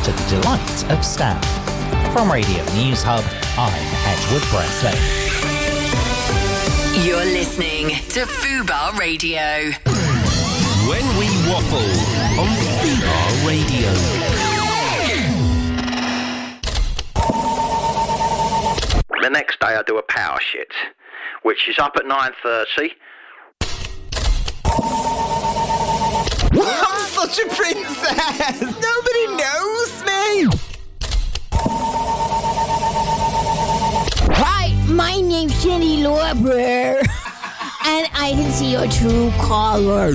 to the delight of staff. From Radio News Hub, I'm Edward Breslin. You're listening to Fubar Radio. When we waffle on Fubar Radio. The next day I do a power shit, which is up at 9:30. I'm such a princess! Nobody knows me! Hi, my name's Jenny Lauber, and I can see your true color.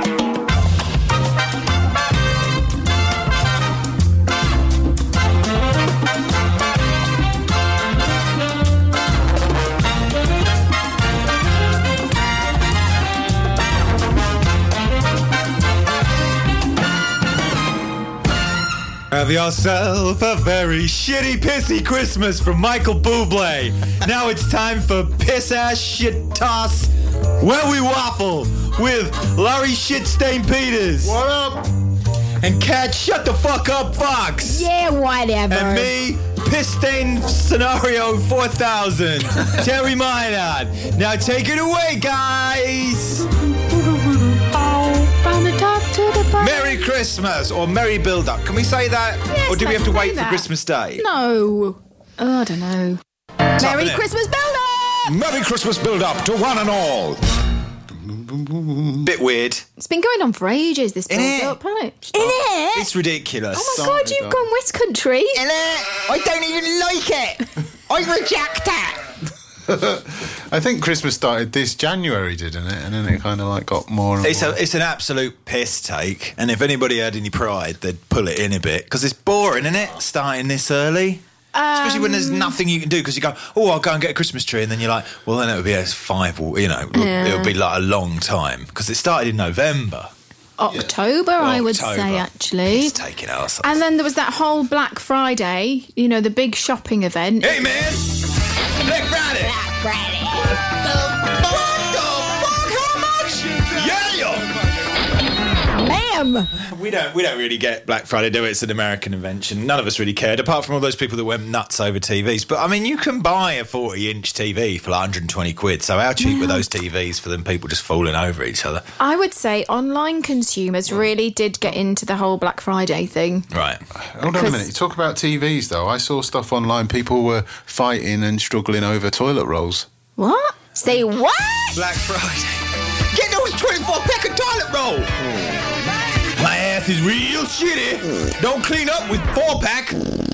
Have yourself a very shitty, pissy Christmas from Michael Bublé. Now it's time for Piss Ass Shit Toss Where We Waffle with Larry Shitstain Peters. What up? And Cat Shut the Fuck Up Fox. Yeah, whatever. And me, Piss Stain Scenario 4000, Terry Minard. Now take it away, guys. From the top to the bottom. Merry Christmas, or Merry Build-Up. Can we say that? Yes, or do we have to let's wait say for that. Christmas Day? No. Oh, I don't know. Merry innit? Christmas build-up! Merry Christmas build-up to one and all. Bit weird. It's been going on for ages, this Innit? build-up, hasn't it? Innit? It's ridiculous. Oh my God, you've gone West Country. I don't even like it! I reject it! I think Christmas started this January, didn't it? And then it kind of like got more and more. It's an absolute piss take, and if anybody had any pride, they'd pull it in a bit, because it's boring, isn't it, starting this early? Especially when there's nothing you can do, because you go, oh, I'll go and get a Christmas tree, and then you're like, well, then it'll be it'll be like a long time, because it started in November. October, I would October. say, actually. It's taking us. And then there was that whole Black Friday, the big shopping event. Hey, man! Black Friday! Ma'am! We don't really get Black Friday, do it? It's an American invention. None of us really cared, apart from all those people that went nuts over TVs. But, I mean, you can buy a 40-inch TV for like 120 quid, so how cheap were those TVs for them people just falling over each other? I would say online consumers really did get into the whole Black Friday thing. Right. Hold on a minute. You talk about TVs, though. I saw stuff online. People were fighting and struggling over toilet rolls. What? Say what? Black Friday. Get those 24-pack of toilet roll! My ass is real shitty. Don't clean up with 4-pack.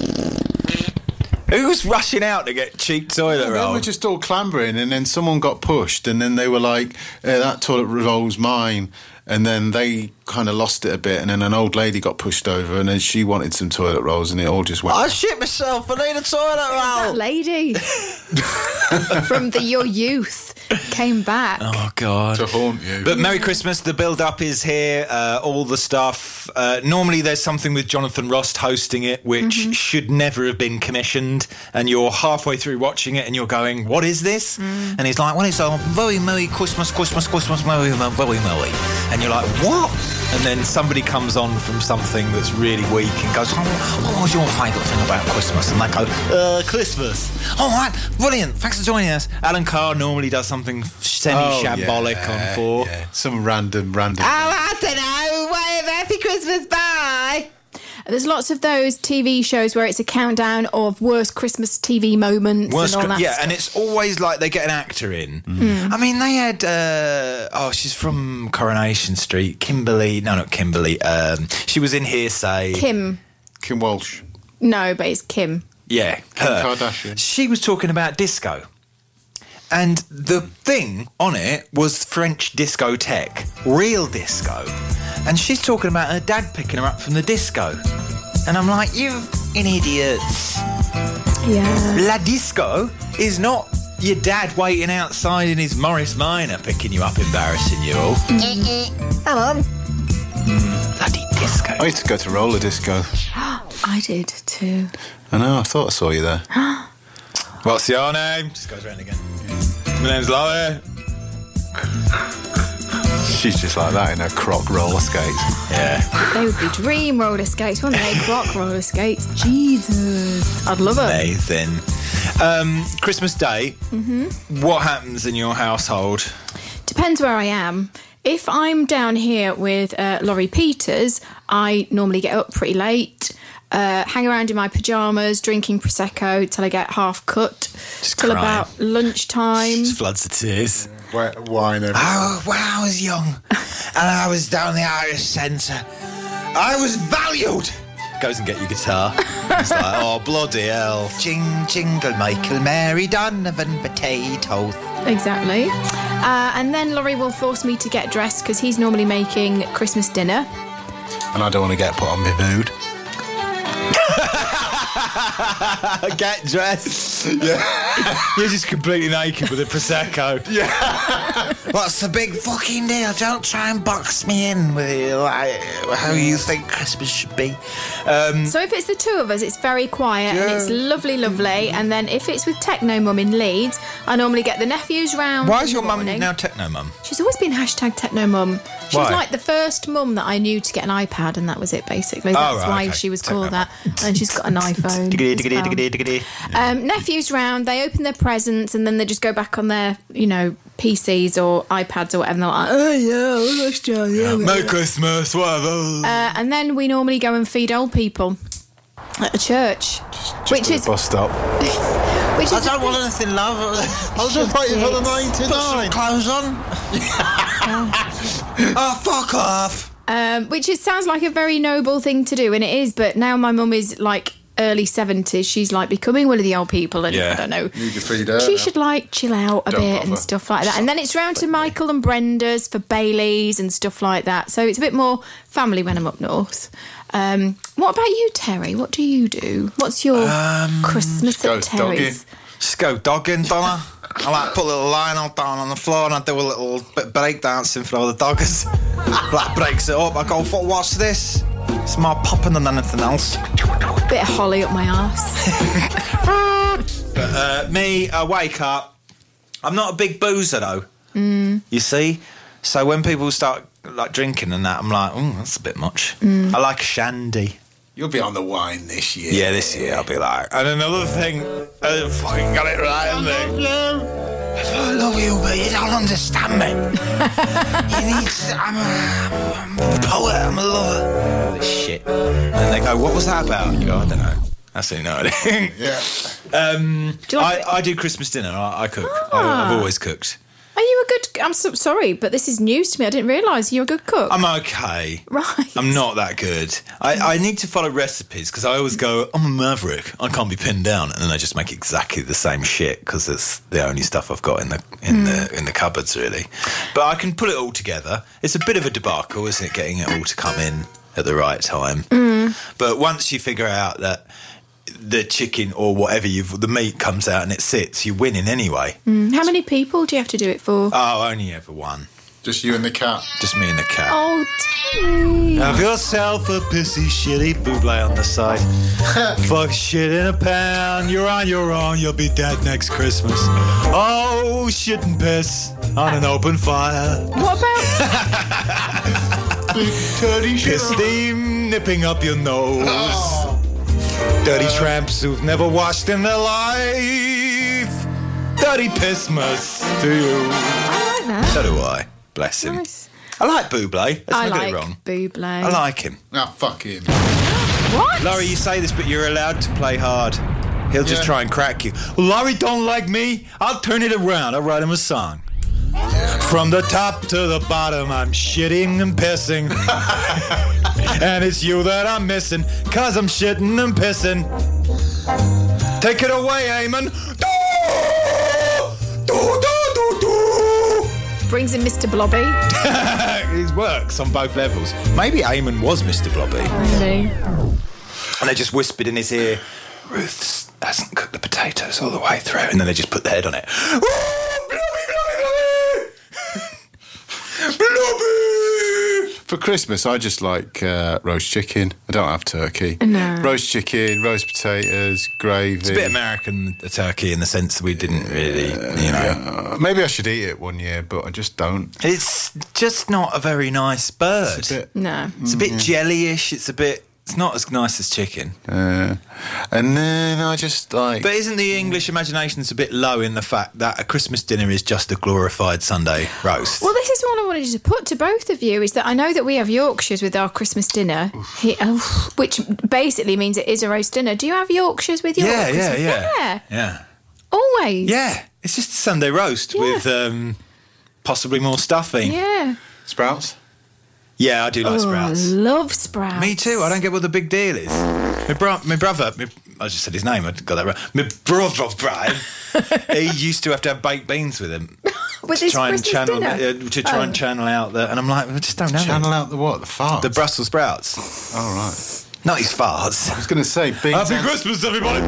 Who's rushing out to get cheap toilet They roll? were just all clambering, and then someone got pushed, and then they were like, that toilet roll's mine. And then they kind of lost it a bit, and then an old lady got pushed over, and then she wanted some toilet rolls, and it all just went... I shit myself, I need a toilet That roll! lady from your youth came back. Oh, God. to haunt you. But Merry Christmas, the build-up is here, all the stuff. Normally there's something with Jonathan Rost hosting it, which should never have been commissioned, and you're halfway through watching it and you're going, what is this? And he's like, well, it's a very Merry Christmas, Merry, very Merry. And you're like, what? And then somebody comes on from something that's really weak and goes, what was your favourite thing about Christmas? And they go, Christmas. All right, brilliant, thanks for joining us. Alan Carr normally does something semi-shambolic on 4. Yeah. Some random... Oh, I don't know, whatever, happy Christmas, bye! There's lots of those TV shows where it's a countdown of worst Christmas TV moments and all that stuff. And it's always like they get an actor in. I mean, they had, she's from Coronation Street, Kimberly, no, not Kimberly, she was in Hearsay. Kim Walsh. No, but it's Kim. Yeah, her. Kardashian. She was talking about disco. And the thing on it was French discotheque, real disco. And she's talking about her dad picking her up from the disco. And I'm like, you an idiot. Yeah. La disco is not your dad waiting outside in his Morris Minor picking you up, embarrassing you all. Come on. Bloody disco. I used to go to roller disco. I did too. I know, I thought I saw you there. What's your name? Just goes round again. My name's Laurie. She's just like that in her croc roller skates. Yeah. They would be dream roller skates, wouldn't they? Croc roller skates. Jesus. I'd love it. Amazing. Christmas Day, what happens in your household? Depends where I am. If I'm down here with Laurie Peters, I normally get up pretty late, hang around in my pyjamas, drinking Prosecco till I get half cut, till about lunchtime. Just floods of tears. Wine. When I was young and I was down the Irish Centre, I was valued. Goes and get your guitar. It's like, oh, bloody hell. Jingle Michael, Mary Donovan, potatoes. Exactly. And then Laurie will force me to get dressed because he's normally making Christmas dinner. And I don't want to get put on my mood. Get dressed. Yeah. You're just completely naked with a Prosecco. Yeah. What's the big fucking deal? Don't try and box me in with how you think Christmas should be. So if it's the two of us, it's very quiet and it's lovely, lovely. And then if it's with Techno Mum in Leeds, I normally get the nephews round. Why is your mum morning. now Techno Mum? She's always been #Techno Mum. She was Why? like the first mum that I knew to get an iPad, and that was it, basically. That's right, why okay. she was Techno called that. And she's got an iPhone. as well. Nephews round, they open their presents, and then they just go back on their, PCs or iPads or whatever, and they're like, oh yeah, let's go, yeah. Merry Christmas, whatever. And then we normally go and feed old people at a church, which is bus stop. which I is don't want anything, love. I was just waiting for the Put some 99. clothes on. Oh, fuck off. which sounds like a very noble thing to do, and it is. But now my mum is like early 70s. She's like becoming one of the old people, and I don't know. Need to feed her. She should like chill out a Don't bit bother. and stuff like that. And then it's round to Michael and Brenda's for Baileys and stuff like that. So it's a bit more family when I'm up north. What about you, Terry? What do you do? What's your Christmas go at Terry's? dogging. Just go dogging, Donna. I like put a little Lionel down on the floor and I do a little bit of break dancing for all the doggers. That breaks it up. I go, what's this? It's more popping than anything else. Bit of holly up my arse. But me, I wake up. I'm not a big boozer though. You see? So when people start like drinking and that, I'm like, that's a bit much. I like a shandy. You'll be on the wine this year. Yeah, this year I'll be like. And another thing, I fucking got it right, haven't I? I love you, but you don't understand me. I'm a poet, I'm a lover. Shit. And then they go, what was that about? And you go, I don't know. Absolutely no idea. Yeah. Do you like I do Christmas dinner. I cook. I've always cooked. Are you a good... I'm so sorry, but this is news to me. I didn't realise you're a good cook. I'm okay. Right. I'm not that good. I need to follow recipes because I always go, I'm a maverick. I can't be pinned down, and then I just make exactly the same shit because it's the only stuff I've got in the cupboards, really. But I can put it all together. It's a bit of a debacle, isn't it? Getting it all to come in at the right time. But once you figure out that the chicken or whatever the meat comes out and it sits, you're winning anyway. How many people do you have to do it for? Oh, only ever one. Just you and the cat. Just me and the cat. Oh, Terry. Have yourself a pissy shitty buble on the side. Fuck shit in a pan. You're on your own. You'll be dead next Christmas. Oh, shit and piss on an open fire. What about... Dirty Piss steam nipping up your nose. Dirty tramps who've never washed in their life. Dirty Pissmas to you. I like that. So do I. Bless him. Nice. I like Buble. Let's I not get like it wrong. Buble. I like him. Ah, fuck him. What? Laurie, you say this, but you're allowed to play hard. He'll just try and crack you. Well, Laurie don't like me. I'll turn it around. I'll write him a song. From the top to the bottom, I'm shitting and pissing. And it's you that I'm missing, 'cause I'm shitting and pissing. Take it away, Eamon. Brings in Mr. Blobby. It works on both levels. Maybe Eamon was Mr. Blobby. Really? And they just whispered in his ear, Ruth hasn't cooked the potatoes all the way through. And then they just put their head on it. Oh, Blobby, Blobby, Blobby! Blobby! For Christmas, I just like roast chicken. I don't have turkey. No. Roast chicken, roast potatoes, gravy. It's a bit American, the turkey, in the sense that we didn't really, Maybe I should eat it one year, but I just don't. It's just not a very nice bird. It's a bit, No. It's a bit jellyish. It's not as nice as chicken. and then I just like... But isn't the English imagination a bit low in the fact that a Christmas dinner is just a glorified Sunday roast? Well, this is one I wanted to put to both of you, is that I know that we have Yorkshires with our Christmas dinner, which basically means it is a roast dinner. Do you have Yorkshires with your Christmas? Yeah. Always? Yeah. It's just a Sunday roast with possibly more stuffing. Yeah. Sprouts? Yeah, I do like I sprouts. love sprouts. Me too. I don't get what the big deal is. My brother, I just said his name, I got that right. My brother, Brian, he used to have baked beans with him. With his Christmas dinner? To try and channel out the... And I'm like, I just don't know. Channel out the what? The farts? The Brussels sprouts. Oh, right. Not his farts. I was going to say beans. Happy Christmas, everybody.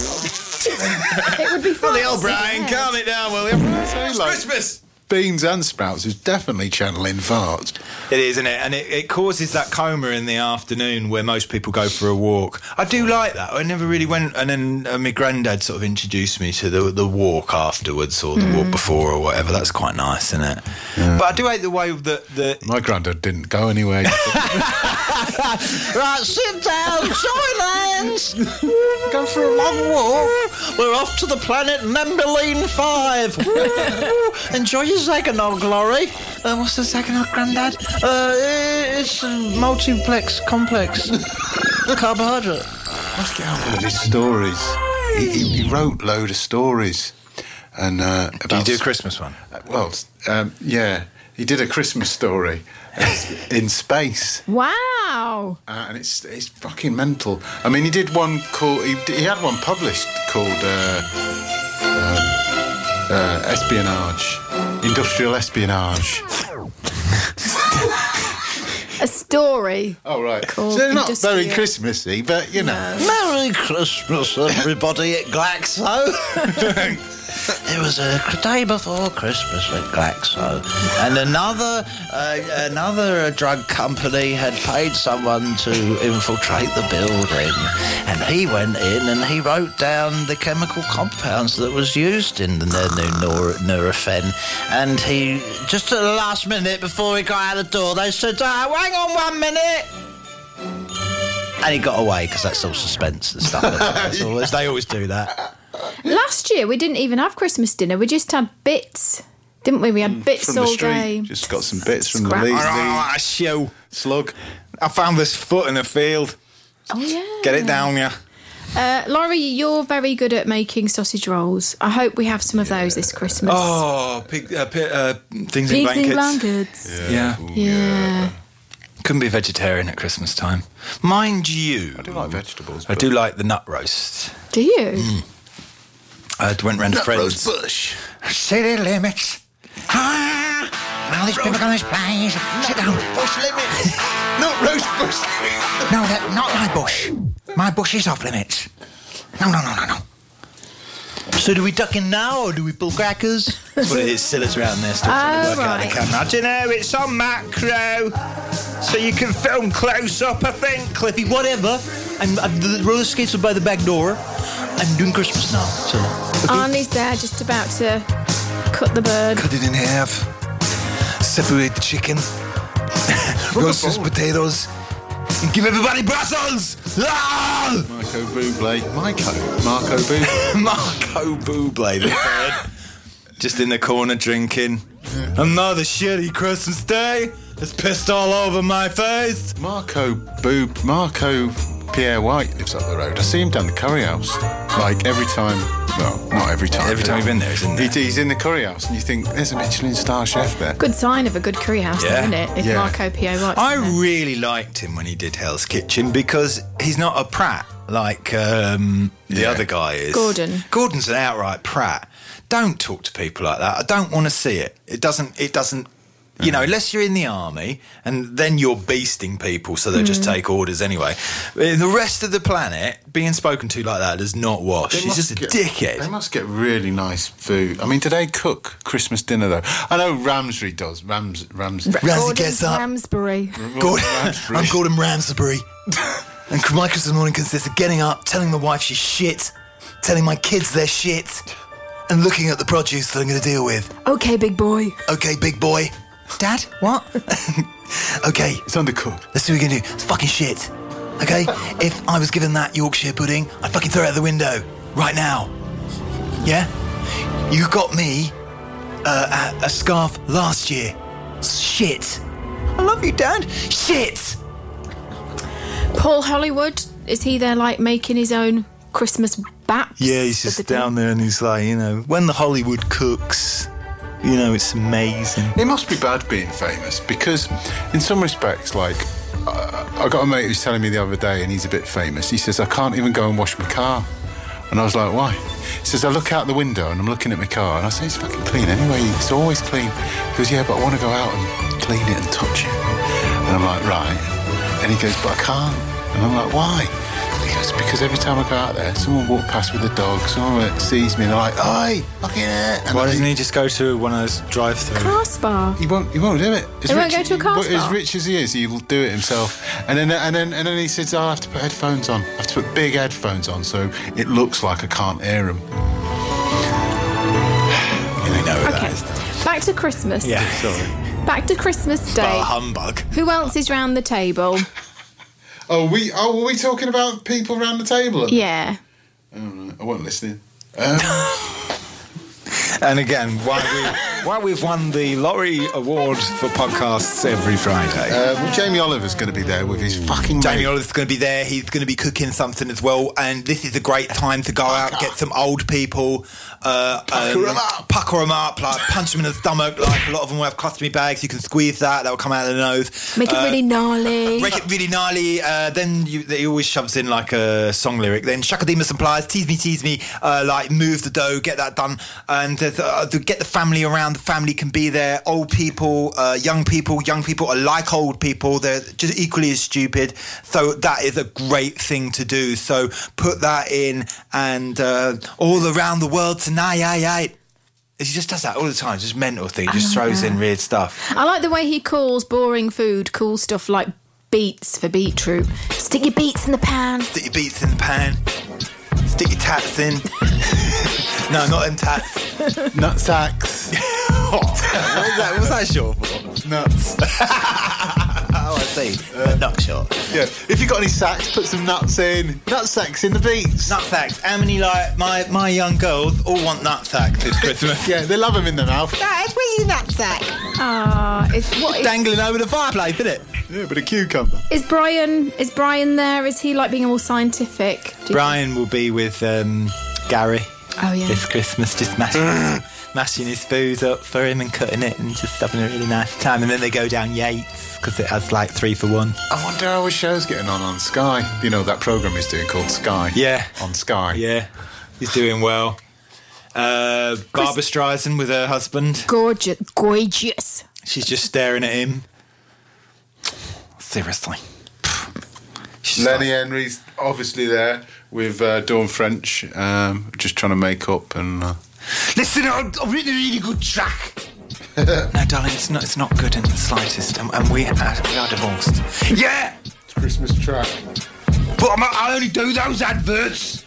It would be fun. The old Brian, calm it down, will you? It's Christmas. Beans and sprouts is definitely channeling farts. It is, isn't it? And it causes that coma in the afternoon where most people go for a walk. I do like that. I never really went, and then my granddad sort of introduced me to the walk afterwards, or the walk before, or whatever. That's quite nice, isn't it? Yeah. But I do hate the way that my granddad didn't go anywhere. Right, sit down, Joylands. Go for a long walk. We're off to the planet Nembeline 5. Enjoy your Zagonog, Laurie. what's the Zagonog, Grandad? It's a multiplex complex carbohydrate. Let's get on with his stories. He wrote a load of stories. And did you do a Christmas one? Yeah. He did a Christmas story in space. Wow. And it's fucking mental. I mean, he did one called... He had one published called Espionage. Industrial Espionage. A story. Oh, right. So they're not very Christmassy, but, you know. Merry Christmas, everybody at Glaxo. It was a day before Christmas at Glaxo, and another drug company had paid someone to infiltrate the building, and he went in and he wrote down the chemical compounds that was used in the new Nurofen, and he, just at the last minute before he got out the door, they said, hang on 1 minute. And he got away, because that's all suspense and stuff. They always do that. Last year, we didn't even have Christmas dinner. We just had bits, didn't we? We had bits from all the street. day. Just got some bits from Scrap. the show. Slug. I found this foot in a field. Oh, yeah. Get it down, yeah. Laurie, you're very good at making sausage rolls. I hope we have some of those this Christmas. Oh, things in Pigs blankets. in blankets. Yeah. Couldn't be vegetarian at Christmas time. Mind you. I do like vegetables. I do like the nut roast. Do you? I went round to friends. Roast bush. City limits. All these people on this place. Sit down. Bush limits. Not roast bush. No, not my bush. My bush is off limits. No. So do we duck in now, or do we pull crackers? That's what it is. Silla's around there still trying to work out the camera. I don't know, it's on macro. So you can film close up, I think. Cliffy, whatever. The roller skates are by the back door. I'm doing Christmas now, so... Okay. Arnie's there, just about to cut the bird. Cut it in half. Separate the chicken. Roast his potatoes. And give everybody Brussels! Ah! Marco Bublé. Marco Bublé, the bird. Just in the corner drinking. Another shitty Christmas day. It's pissed all over my face. Marco Pierre White lives up the road. I see him down the curry house. Like every time. Well, not every time. Every time you've been there, isn't there? He's in the curry house, and you think there's a Michelin star chef there. Good sign of a good curry house, though, isn't it? If Marco Pierre White's I there. really liked him when he did Hell's Kitchen because he's not a prat like the other guy is. Gordon. Gordon's an outright prat. Don't talk to people like that. I don't want to see it. It doesn't You know, unless you're in the army, and then you're beasting people, so they'll just take orders anyway. The rest of the planet, being spoken to like that does not wash. He's just a dickhead. They must get really nice food. I mean, do they cook Christmas dinner, though? I know Ramsbury does. Ramsey gets up. Ramsbury. I'm Gordon Ramsbury. And my Christmas morning consists of getting up, telling my wife she's shit, telling my kids they're shit, and looking at the produce that I'm going to deal with. Okay, big boy. Okay, big boy. Dad, what? Okay. It's undercooked. Let's see what we can do. It's fucking shit. Okay? If I was given that Yorkshire pudding, I'd fucking throw it out the window. Right now. Yeah? You got me a scarf last year. Shit. I love you, Dad. Shit. Paul Hollywood, is he there, like, making his own Christmas baps? Yeah, he's just down there and he's like, you know, when the Hollywood cooks... You know, it's amazing. It must be bad being famous because, in some respects, like, I got a mate who's telling me the other day, and he's a bit famous. He says, I can't even go and wash my car. And I was like, why? He says, I look out the window and I'm looking at my car, and I say, it's fucking clean anyway. It's always clean. He goes, yeah, but I want to go out and clean it and touch it. And I'm like, right. And he goes, but I can't. And I'm like, why? He goes, because every time I go out there, someone walks past with a dog, someone sees me and they're like, oi, fucking it. Why doesn't he just go to one of those drive-through? Car spa. He won't do it. He won't go to a car spa. As rich as he is, he'll do it himself. And then he says, I have to put headphones on. I have to put big headphones on so it looks like I can't hear him. You know what Okay, that is. back to Christmas. Yeah, sorry. Back to Christmas Day. Oh, humbug. Who else is round the table? Were we talking about people around the table? Yeah. Oh, right. I wasn't listening. And again, why we've won the Laurie Award for podcasts every Friday. Well, Jamie Oliver's going to be there with his fucking Jamie mate. Oliver's going to be there. He's going to be cooking something as well. And this is a great time to go out, get some old people, pucker them up, like punch them in the stomach. Like a lot of them will have colostomy bags. You can squeeze that will come out of the nose. Make it really gnarly. Make it really gnarly. Then he always shoves in like a song lyric. Then Shakademus implies, tease me, like move the dough, get that done. And to get the family around, the family can be there. Old people, young people are like old people. They're just equally as stupid. So that is a great thing to do. So put that in, and all around the world tonight. He just does that all the time. It's just mental thing. He just throws in weird stuff. I like the way he calls boring food cool stuff like beets for beetroot. Stick your beets in the pan. Stick your beets in the pan. Stick your tats in. No, not them tats. Nut sacks. What's that short for? Nuts. Oh, I see. Nut shot. Yeah. If you got any sacks, put some nuts in. Nut sacks in the beets. Nut sacks. How many, like, my young girls all want nut sacks this Christmas? Yeah, they love them in their mouth. Dad, where's your nut sack? It's dangling over the fireplace, isn't it? Yeah, but a cucumber. Is Brian there? Is he like being all scientific? Brian will be with Gary. Oh yeah. This Christmas, just mashing his food up for him and cutting it and just having a really nice time. And then they go down Yates because it has like 3 for 1. I wonder how his show's getting on Sky. You know that programme he's doing called Sky. Yeah. On Sky. Yeah. He's doing well. Barbara Streisand with her husband. Gorgeous. She's just staring at him. Seriously. Lenny Henry's obviously there with Dawn French, just trying to make up and... Listen, I've written a really good track. No, darling, it's not good in the slightest, and we are divorced. Yeah! It's a Christmas track. But I only do those adverts.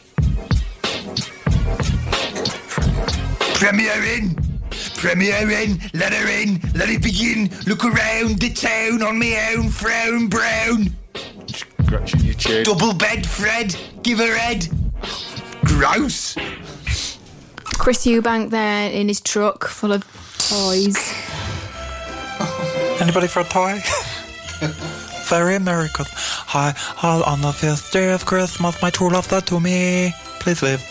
Premier in, let her in, let it begin. Look around the town on me own, frown brown. Scratching your chin. Double bed, Fred, give her head. Gross. Chris Eubank there in his truck full of toys. Anybody for a toy? Very Merry Christmas. Hi, on the 5th day of Christmas, my true love said to me, please live.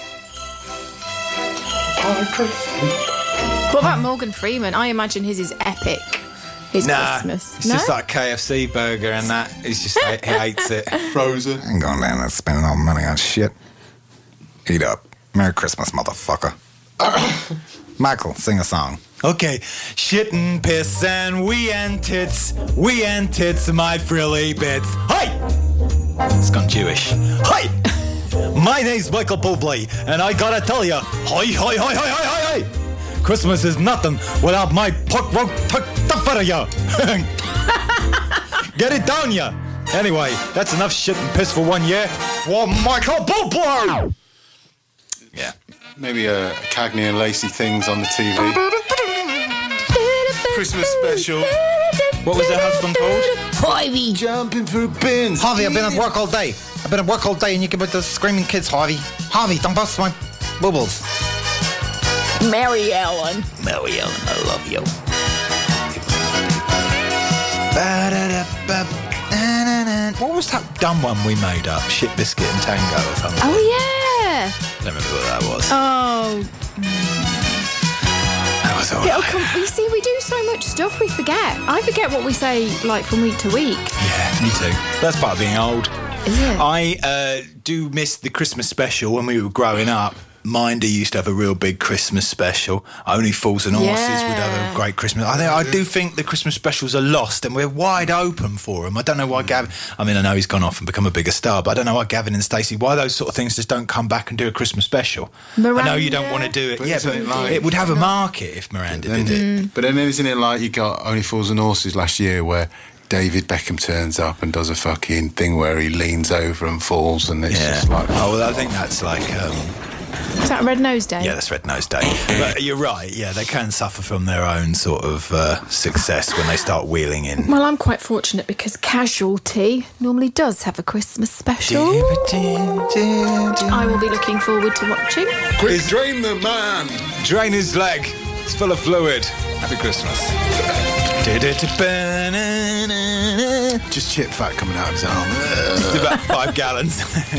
What about Morgan Freeman? I imagine his is epic. His Christmas. It's just like a KFC burger and that. He's just, he hates it. Frozen. I ain't going down there spending all the money on shit. Eat up. Merry Christmas, motherfucker. Michael, sing a song. Okay, shit and piss and wee and tits, my frilly bits. Hi! It's gone Jewish. Hi! My name's Michael Bublé, and I gotta tell ya, hi. Christmas is nothing without my pork roast for ya. Get it down ya. Anyway, that's enough shit and piss for 1 year. For Michael Bublé! Yeah. Maybe a Cagney and Lacey things on the TV. Christmas special. What was her husband called? Harvey. Jumping through bins. Harvey, I've been at work all day. And you can put the screaming kids, Harvey. Harvey, don't bust my bubbles. Mary Ellen, I love you. What was that dumb one we made up? Shit, Biscuit and Tango or something? Oh, yeah. I don't remember what that was. Oh. That was all right. You see, we do so much stuff we forget. I forget what we say, like, from week to week. Yeah, me too. That's part of being old. Is it? I do miss the Christmas special when we were growing up. Minder used to have a real big Christmas special. Only Fools and Horses would have a great Christmas. I do think the Christmas specials are lost, and we're wide open for them. I don't know why Gavin... I mean, I know he's gone off and become a bigger star, but I don't know why Gavin and Stacey, why those sort of things just don't come back and do a Christmas special. Miranda. I know you don't want to do it. But yeah, but it would have a market if Miranda did it. But then isn't it like you got Only Fools and Horses last year where David Beckham turns up and does a fucking thing where he leans over and falls, and it's just like... Oh, well, I think that's like... Is that Red Nose Day? Yeah, that's Red Nose Day. But you're right, yeah, they can suffer from their own sort of success when they start wheeling in. Well, I'm quite fortunate because Casualty normally does have a Christmas special. I will be looking forward to watching. Quick, drain the man! Drain his leg. It's full of fluid. Happy Christmas. Just chip fat coming out of his arm. It's about 5 gallons.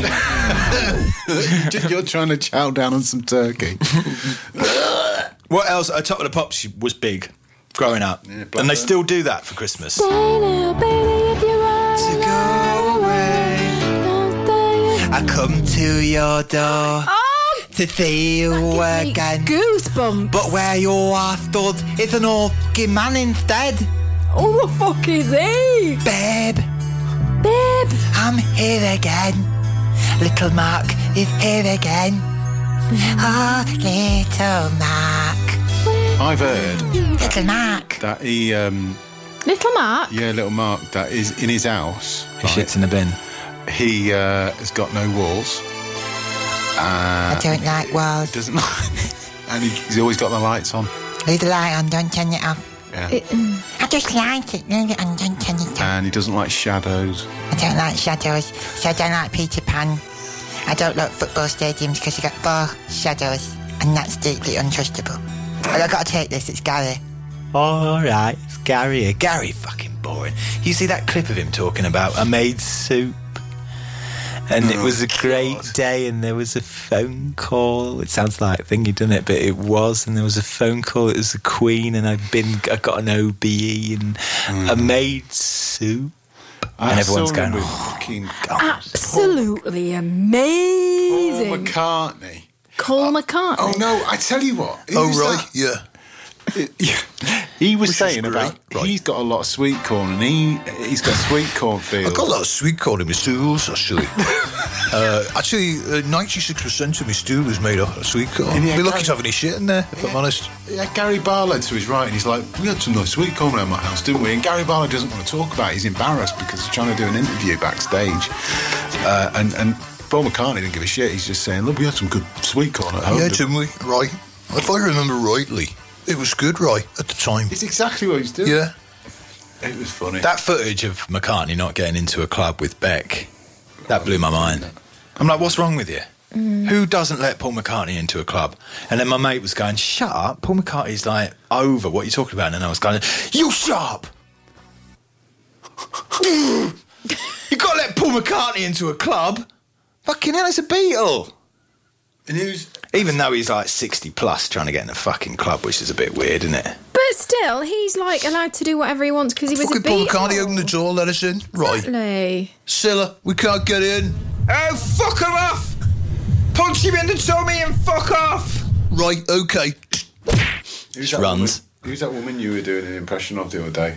You're trying to chow down on some turkey. What else? Top of the Pops was big growing up. Yeah, and they still do that for Christmas. To go away. I come to your door to see you again. Goosebumps. But where you are stood is an old man instead. Oh, the fuck is he? Babe, I'm here again. Little Mark is here again. Oh, little Mark. I've heard Little Mark. that he... Little Mark? Yeah, Little Mark, that is in his house. He shits in the bin. He has got no walls. I don't like walls. Doesn't and he's always got the lights on. Leave the light on, don't turn it off. Yeah. I just like it, leave it on, don't turn it off. And he doesn't like shadows. I don't like shadows, so I don't like Peter Pan. I don't like football stadiums because you got 4 shadows, and that's deeply untrustable. But I've got to take this, it's Gary. Alright, it's Gary. Gary fucking boring. You see that clip of him talking about a maid's soup? And it was a great day, and there was a phone call. It sounds like thingy, doesn't it? But it was, and there was a phone call. It was the Queen, and I got an OBE and a maid's soup. And everyone's going, fucking absolutely amazing. Paul McCartney. Cole McCartney. Oh no, I tell you what. Yeah. He was saying about he's got a lot of sweet corn, and he's got sweet corn fields. I've got a lot of sweet corn in my stools, actually. 96% of my stool is made up of sweet corn. I'd be lucky to have any shit in there, if I'm honest. Yeah, Gary Barlow to his right, and he's like, we had some nice sweet corn around my house, didn't we? And Gary Barlow doesn't want to talk about it. He's embarrassed because he's trying to do an interview backstage. And Paul McCartney didn't give a shit. He's just saying, look, we had some good sweet corn at home. Yeah, didn't we? Right. If I remember rightly, it was good, right, at the time. It's exactly what he's doing. Yeah. It was funny. That footage of McCartney not getting into a club with Beck, that blew my mind. I'm like, what's wrong with you? Who doesn't let Paul McCartney into a club? And then my mate was going, shut up, Paul McCartney's like over, what are you talking about? And I was going, you shut up! You got to let Paul McCartney into a club? Fucking hell, it's a Beatle! And who's... Even though he's like 60 plus trying to get in a fucking club, which is a bit weird, isn't it? But still, he's like allowed to do whatever he wants because he was a Fucking Beatle. Paul McCartney opened the door, let us in. Right. Exactly. Scylla, we can't get in. Oh, fuck him off! Punch him in the tummy and fuck off! Right, okay. Just runs. Who's that woman you were doing an impression of the other day?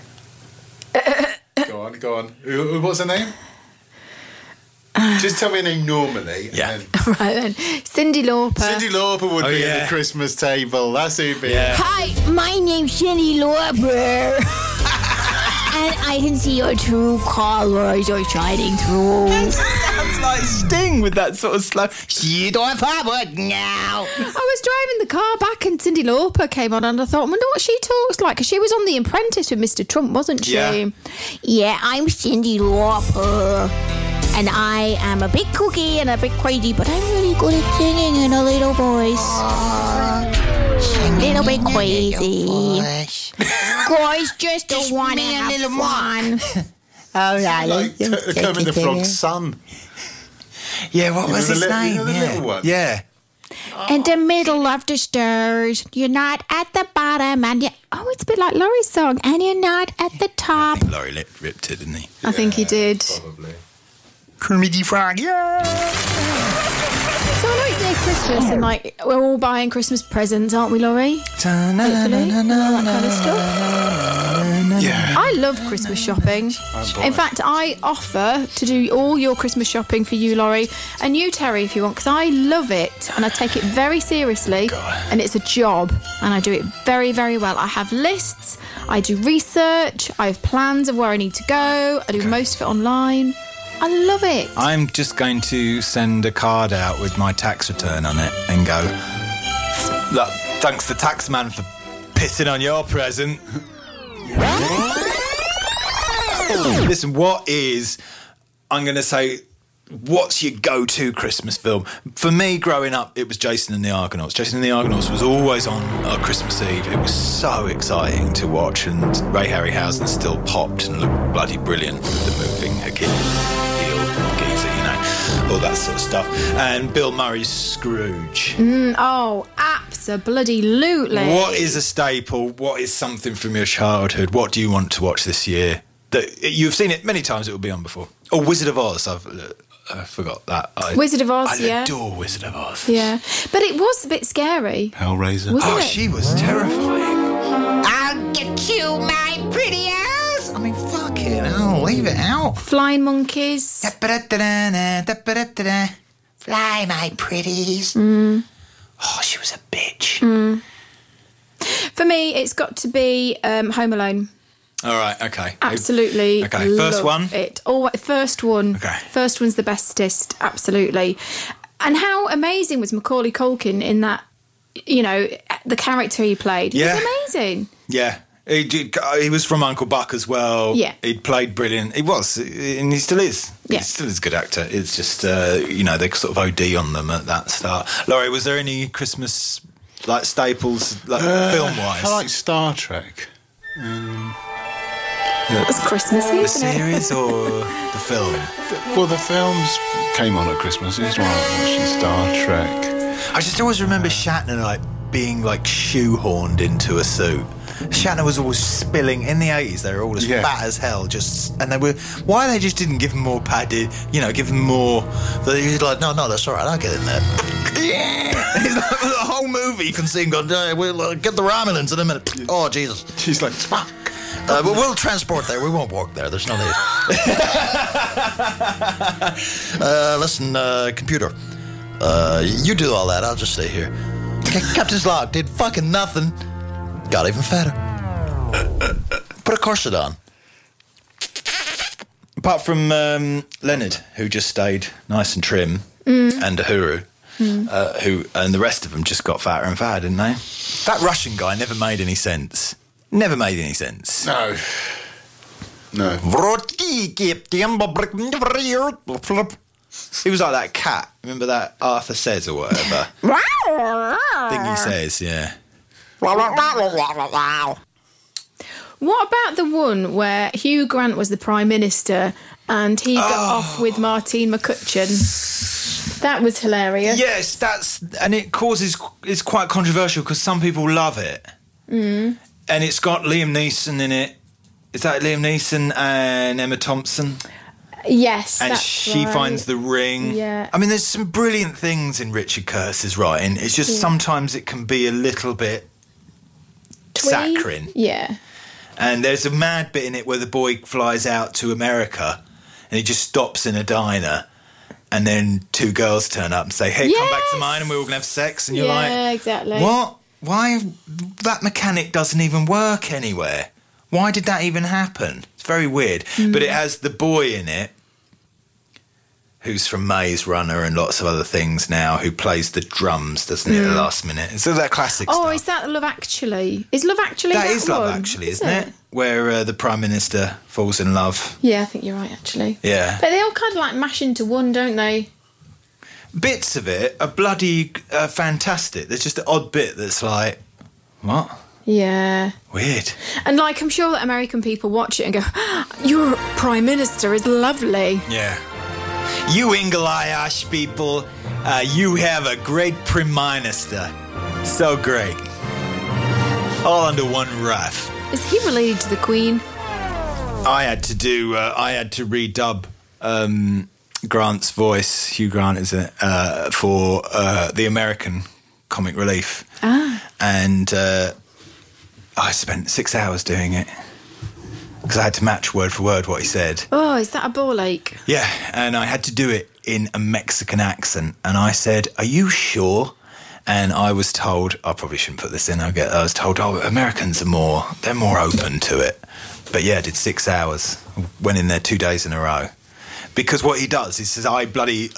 Go on. What's her name? Just tell me her name normally. Yeah. Right then. Cyndi Lauper. Cyndi Lauper would be at the Christmas table. That's who'd be. Yeah. Hi, my name's Cyndi Lauper. And I can see your true colours are shining through. Sounds like Sting with that sort of slow. You don't forward now. I was driving the car back and Cyndi Lauper came on and I thought, I wonder what she talks like. Because she was on The Apprentice with Mr. Trump, wasn't she? Yeah, I'm Cyndi Lauper. And I am a bit kooky and a bit crazy, but I'm really good at singing in a little voice. A little bit crazy. Guys, just want to have fun. All right. Like Kermit the Frog's son. Yeah, what was his name? The little one. Yeah. In the middle of the stairs, you're not at the bottom, and you... Oh, it's a bit like Laurie's song. And you're not at the top. I think Laurie ripped it, didn't he? I think he did. Probably. Kermit the Frog, yeah. So I know it's near Christmas and like we're all buying Christmas presents, aren't we, Laurie? Hopefully, all that kind of stuff. Yeah. I love Christmas shopping. In fact, I offer to do all your Christmas shopping for you, Laurie, and you, Terry, if you want, because I love it and I take it very seriously. And it's a job, and I do it very, very well. I have lists, I do research, I have plans of where I need to go. I do most of it online. I love it. I'm just going to send a card out with my tax return on it and go, look, thanks to Taxman for pissing on your present. Listen, I'm going to say, what's your go-to Christmas film? For me, growing up, it was Jason and the Argonauts. Jason and the Argonauts was always on Christmas Eve. It was so exciting to watch, and Ray Harryhausen still popped and looked bloody brilliant with the moving Achilles heel geezer, all that sort of stuff. And Bill Murray's Scrooge. Oh, absolutely. What is a staple? What is something from your childhood? What do you want to watch this year? You've seen it many times. It will be on before. Oh, Wizard of Oz. I forgot that. Wizard of Oz, I adore Wizard of Oz. Yeah, but it was a bit scary. Hellraiser. Wasn't it? She was terrifying. I'll get you, my pretty ass. I mean, fucking hell, leave it out. Flying monkeys. Fly, my pretties. Oh, she was a bitch. For me, it's got to be Home Alone. All right, okay. Absolutely. Okay, first one? It. Oh, first one. Okay. First one's the bestest, absolutely. And how amazing was Macaulay Culkin in that, the character he played? He was amazing. Yeah. He was from Uncle Buck as well. Yeah. He'd played brilliant. He was, and he still is. Yeah. He still is a good actor. It's just, they sort of OD on them at that start. Laurie, was there any Christmas, staples, film-wise? I like Star Trek. It was Christmassy, The isn't it? series or the film? Well, the films came on at Christmas. This is why I'm watching Star Trek. I just always remember Shatner, being, shoehorned into a suit. Shatner was always spilling. In the 80s, they were all as fat as hell. And they were... Why they just didn't give him more padded, give him more... He's like, no, that's all right, I'll get in there. He's like, the whole movie you can see him going, we'll get the Romulans in a minute. Oh, Jesus. She's like, Spock. But we'll transport there. We won't walk there. There's no need. Listen, computer. You do all that. I'll just stay here. Captain's log did fucking nothing. Got even fatter. Put a corset on. Apart from Leonard, who just stayed nice and trim, and Uhuru, and the rest of them just got fatter and fatter, didn't they? That Russian guy never made any sense. Never made any sense. No. He was like that cat. Remember that Arthur Says or whatever? thing he says, yeah. What about the one where Hugh Grant was the Prime Minister and he got off with Martine McCutcheon? That was hilarious. Yes, it's quite controversial because some people love it. And it's got Liam Neeson in it. Is that Liam Neeson and Emma Thompson? Yes, and that's she right. finds the ring. Yeah. I mean, there's some brilliant things in Richard Curtis's writing. It's just sometimes it can be a little bit Saccharine. Yeah. And there's a mad bit in it where the boy flies out to America and he just stops in a diner and then two girls turn up and say, hey, come back to mine and we're all going to have sex. And you're like... Yeah, exactly. What? Why? That mechanic doesn't even work anywhere. Why did that even happen? It's very weird. But it has the boy in it who's from Maze Runner and lots of other things now, who plays the drums, doesn't it, at the last minute? So that classic stuff. Oh, is that Love Actually? Is Love Actually that is Love one? Actually, isn't it? Where the Prime Minister falls in love. Yeah, I think you're right, actually. Yeah. But they all kind of like mash into one, don't they? Bits of it are bloody fantastic. There's just an odd bit that's like, what? Yeah. Weird. And like, I'm sure that American people watch it and go, your Prime Minister is lovely. Yeah. You Ingle-Irish people, you have a great Prime Minister. So great. All under one roof. Is he related to the Queen? I had to redub Grant's voice, Hugh Grant is it, for the American Comic Relief. And I spent 6 hours doing it. Because I had to match word for word what he said. Oh, is that a ball ache? Yeah, and I had to do it in a Mexican accent. And I said, are you sure? And I was told, I probably shouldn't put this in, I was told, Americans are they're more open to it. But yeah, I did 6 hours, went in there 2 days in a row. Because what he does, he says, I bloody,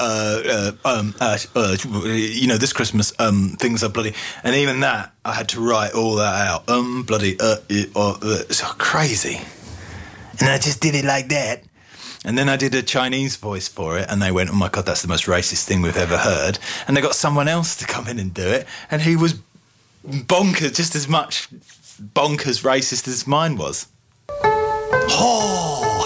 this Christmas, things are bloody... And even that, I had to write all that out. It's crazy. And I just did it like that. And then I did a Chinese voice for it, and they went, oh my God, that's the most racist thing we've ever heard. And they got someone else to come in and do it, and he was bonkers, just as much bonkers racist as mine was. Oh!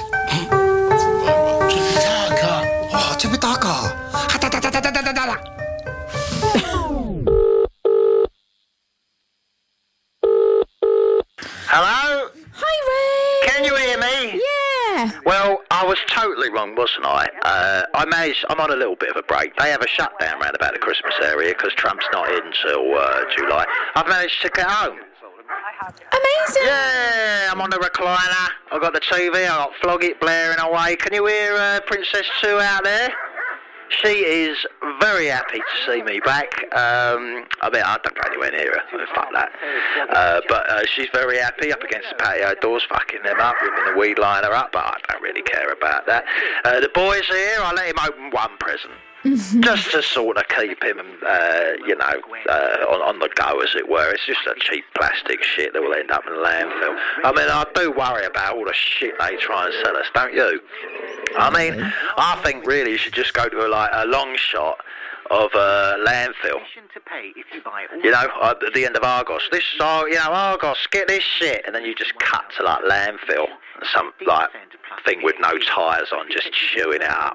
Hello? Hi, Ray. Can you hear me? Yeah. Well, I was totally wrong, wasn't I? I'm on a little bit of a break. They have a shutdown round about the Christmas area because Trump's not in until July. I've managed to get home. Amazing. Yeah, I'm on the recliner. I've got the TV. I've got Flog It blaring away. Can you hear Princess Sue out there? She is very happy to see me back. I don't go anywhere near her. Fuck that. But she's very happy up against the patio doors, fucking them up, ripping the weed liner up, but I don't really care about that. The boy's here. I let him open one present. Just to sort of keep him, on the go, as it were. It's just a cheap plastic shit that will end up in the landfill. I mean, I do worry about all the shit they try and sell us, don't you? I mean, I think really you should just go to a long shot of landfill. You know, at the end of Argos. Argos, get this shit, and then you just cut to landfill, some thing with no tyres on, just chewing it up.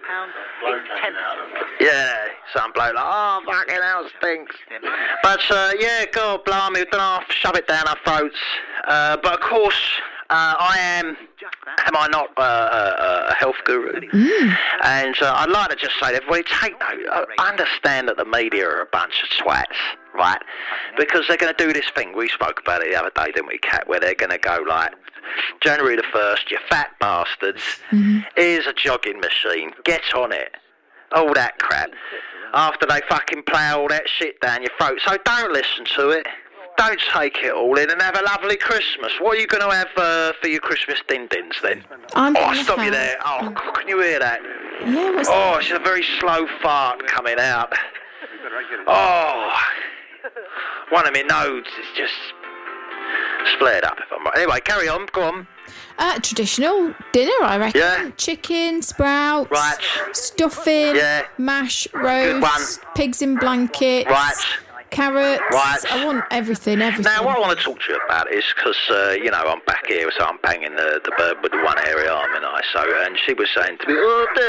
Yeah, some bloke oh fucking hell, stinks. But God blimey, we don't have to shove it down our throats. But of course, am I not a health guru? And I'd like to just say to everybody, take note. I understand that the media are a bunch of twats, right? Because they're going to do this thing. We spoke about it the other day, didn't we, Kat? Where they're going to go January the 1st, you fat bastards. Here's a jogging machine. Get on it. All that crap. After they fucking plough all that shit down your throat. So don't listen to it. Don't take it all in and have a lovely Christmas. What are you going to have for your Christmas din-dins then? I'll stop you there. Oh, can you hear that? Yeah, what's that? It's a very slow fart coming out. Oh, one of my nodes is just flared up, if I'm right. Anyway, carry on. Go on. Traditional dinner, I reckon. Yeah. Chicken, sprouts, right. Stuffing, mash, roast, pigs in blankets, carrots. Right. I want everything. Now, what I want to talk to you about is because, I'm back here, so I'm banging the bird with the one hairy arm, and and she was saying to me,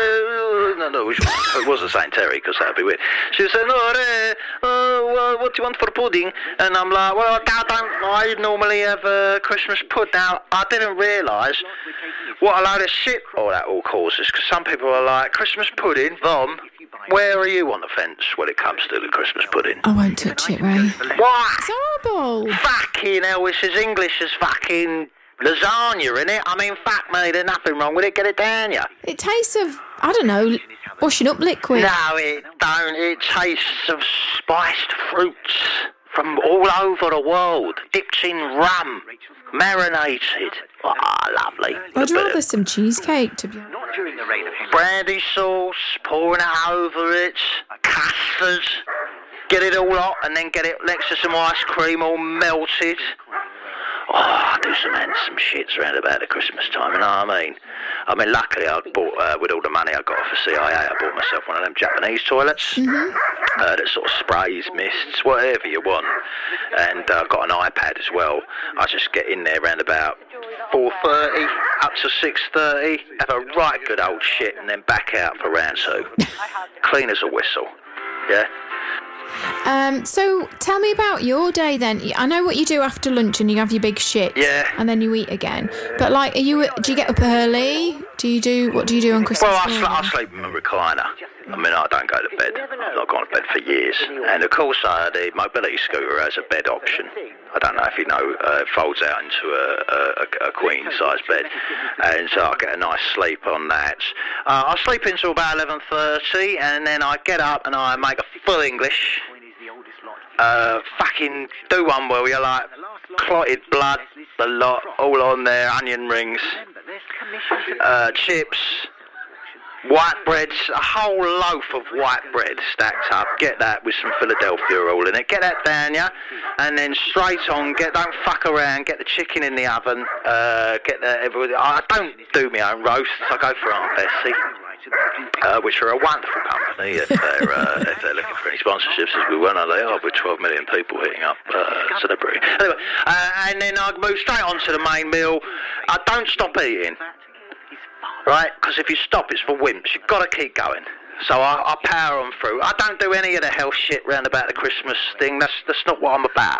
it wasn't saying Terry, because that would be weird. She was saying, what do you want for pudding? And I'm like, well, I normally have Christmas pudding. Now, I didn't realise what a load of shit all that all causes, because some people are like, Christmas pudding, where are you on the fence when it comes to the Christmas pudding? I won't touch it, Ray. What? It's horrible. Fucking hell, it's as English as fucking lasagna, innit? I mean, fuck me, there's nothing wrong with it. Get it down, ya. It tastes of, I don't know, washing up liquid. No, it don't. It tastes of spiced fruits from all over the world, dipped in rum, marinated. Oh, lovely. I'd rather some cheesecake, to be honest. Brandy sauce, pouring it over it, custard, get it all hot and then get it next to some ice cream all melted. Oh, I do some handsome shits around about the Christmas time, you know what I mean? I mean, luckily I bought, with all the money I got off the CIA, I bought myself one of them Japanese toilets that sort of sprays, mists, whatever you want. And I've got an iPad as well. I just get in there around about 4:30 up to 6:30, have a right good old shit and then back out for round two. Clean as a whistle, yeah? So tell me about your day then. I know what you do after lunch and you have your big shit. Yeah. And then you eat again. But like, do you get up early? What do you do on Christmas morning? Well, I sleep in my recliner. I mean, I don't go to bed. I've not gone to bed for years. And of course, the mobility scooter has a bed option. I don't know if you know, it folds out into a queen-size bed. And so I get a nice sleep on that. I sleep until about 11:30, and then I get up and I make a full English. Fucking do one where you're like clotted blood, the lot, all on there, onion rings, chips, white breads, a whole loaf of white bread stacked up. Get that with some Philadelphia all in it. Get that down, yeah, and then straight on. Don't fuck around. Get the chicken in the oven. Get the everything. I don't do my own roasts. I go for Aunt Bessie. Which are a wonderful company if they're looking for any sponsorships, as we well know they are, with 12 million people hitting up celebrity. Anyway, and then I move straight on to the main meal. I don't stop eating, right? Because if you stop, it's for wimps. You've got to keep going. So I power on through. I don't do any of the health shit round about the Christmas thing. That's not what I'm about.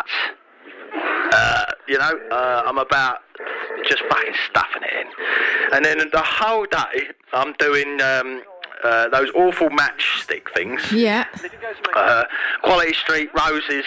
I'm about just fucking stuffing it in. And then the whole day, I'm doing those awful matchstick things. Yeah. Quality Street, Roses,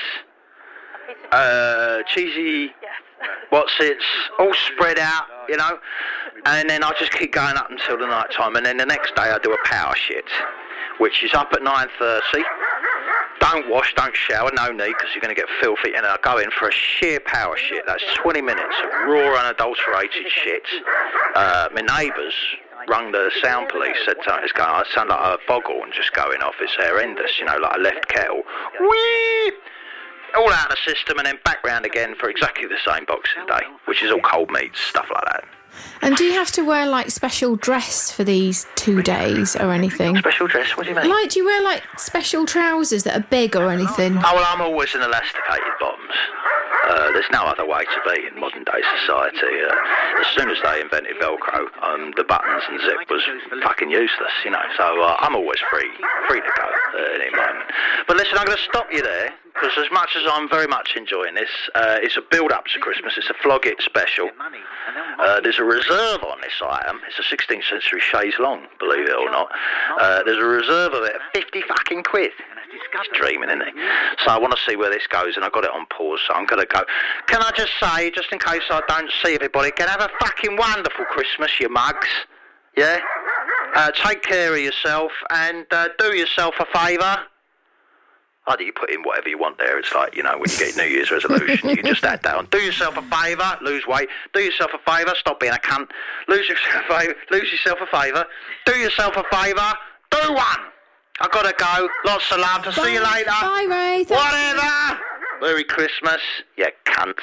cheesy what's-its, all spread out, you know. And then I just keep going up until the night time. And then the next day I do a power shit, which is up at 9:30. Don't wash, don't shower, no need, because you're going to get filthy. And I go in for a sheer power shit. That's 20 minutes of raw, unadulterated shit. My neighbours rung the sound police, said it's going, I sound like a foghorn just going off. It's horrendous, you know, like a left kettle. Whee! All out of the system and then back round again for exactly the same Boxing Day, which is all cold meats, stuff like that. And do you have to wear, like, special dress for these 2 days or anything? Special dress? What do you mean? Like, do you wear, like, special trousers that are big or anything? Oh, well, I'm always in elasticated bottoms. There's no other way to be in modern-day society. As soon as they invented Velcro, the buttons and zip was fucking useless, you know. So I'm always free to go at any moment. But listen, I'm going to stop you there, because as much as I'm very much enjoying this, it's a build-up to Christmas. It's a flog it special. There's a reserve on this item. It's a 16th century chaise longue, believe it or not. There's a reserve of it at 50 fucking quid. He's dreaming, isn't he? So I want to see where this goes, and I've got it on pause, so I'm going to go. Can I just say, just in case I don't see everybody, can have a fucking wonderful Christmas, you mugs. Yeah? Take care of yourself, and do yourself a favour. Either you put in whatever you want there. It's like, you know, when you get New Year's resolution, you can just add that on. Do yourself a favour, lose weight. Do yourself a favour, stop being a cunt. Lose yourself a favour. Do yourself a favour, do one. I've got to go. Lots of love. I'll see you later. Bye, Ray. Whatever. Merry Christmas, you cunt.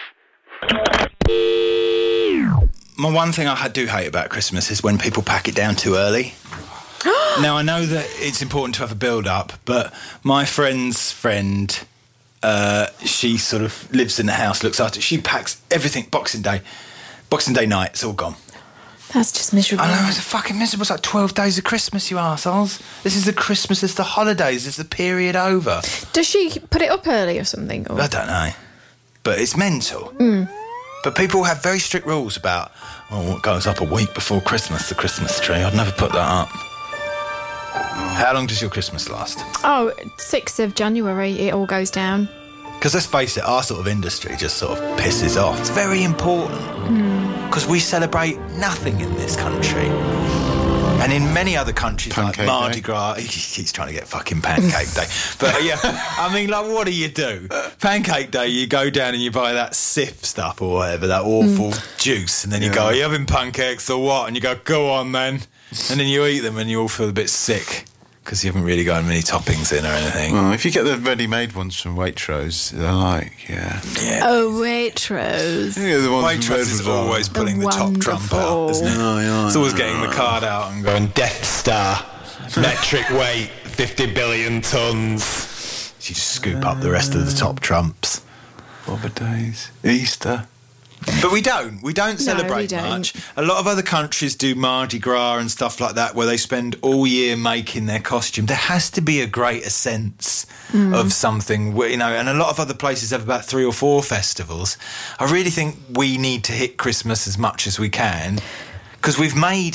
My one thing I do hate about Christmas is when people pack it down too early. Now, I know that it's important to have a build-up, but my friend's friend, she sort of lives in the house, looks after it. She packs everything Boxing Day night, it's all gone. That's just miserable. I know, it's fucking miserable. It's like 12 days of Christmas, you arseholes. This is the Christmas, it's the holidays, it's the period over. Does she put it up early or something? Or? I don't know. But it's mental. But people have very strict rules about, what goes up a week before Christmas, the Christmas tree. I'd never put that up. How long does your Christmas last? Oh, 6th of January, it all goes down. Because let's face it, our sort of industry just sort of pisses off. It's very important because we celebrate nothing in this country. And in many other countries Pancake like Mardi Day. Gras, he's trying to get fucking Pancake Day. But yeah, I mean, like, what do? Pancake Day, you go down and you buy that Sif stuff or whatever, that awful juice, and then you go, are you having pancakes or what? And you go, go on then. And then you eat them and you all feel a bit sick because you haven't really got many toppings in or anything. Well, if you get the ready-made ones from Waitrose, they're like, Oh, Waitrose. Yeah, the ones from Waitrose is Waitrose are- always putting the top trump out, isn't it? It's always getting the card out and going, Death Star, metric weight, 50 billion tons. You just scoop up the rest of the top trumps. Bobber Days, Easter. But we don't celebrate we don't. much. A lot of other countries do Mardi Gras and stuff like that where they spend all year making their costume. There has to be a greater sense of something, you know, and a lot of other places have about 3 or 4 festivals. I really think we need to hit Christmas as much as we can because we've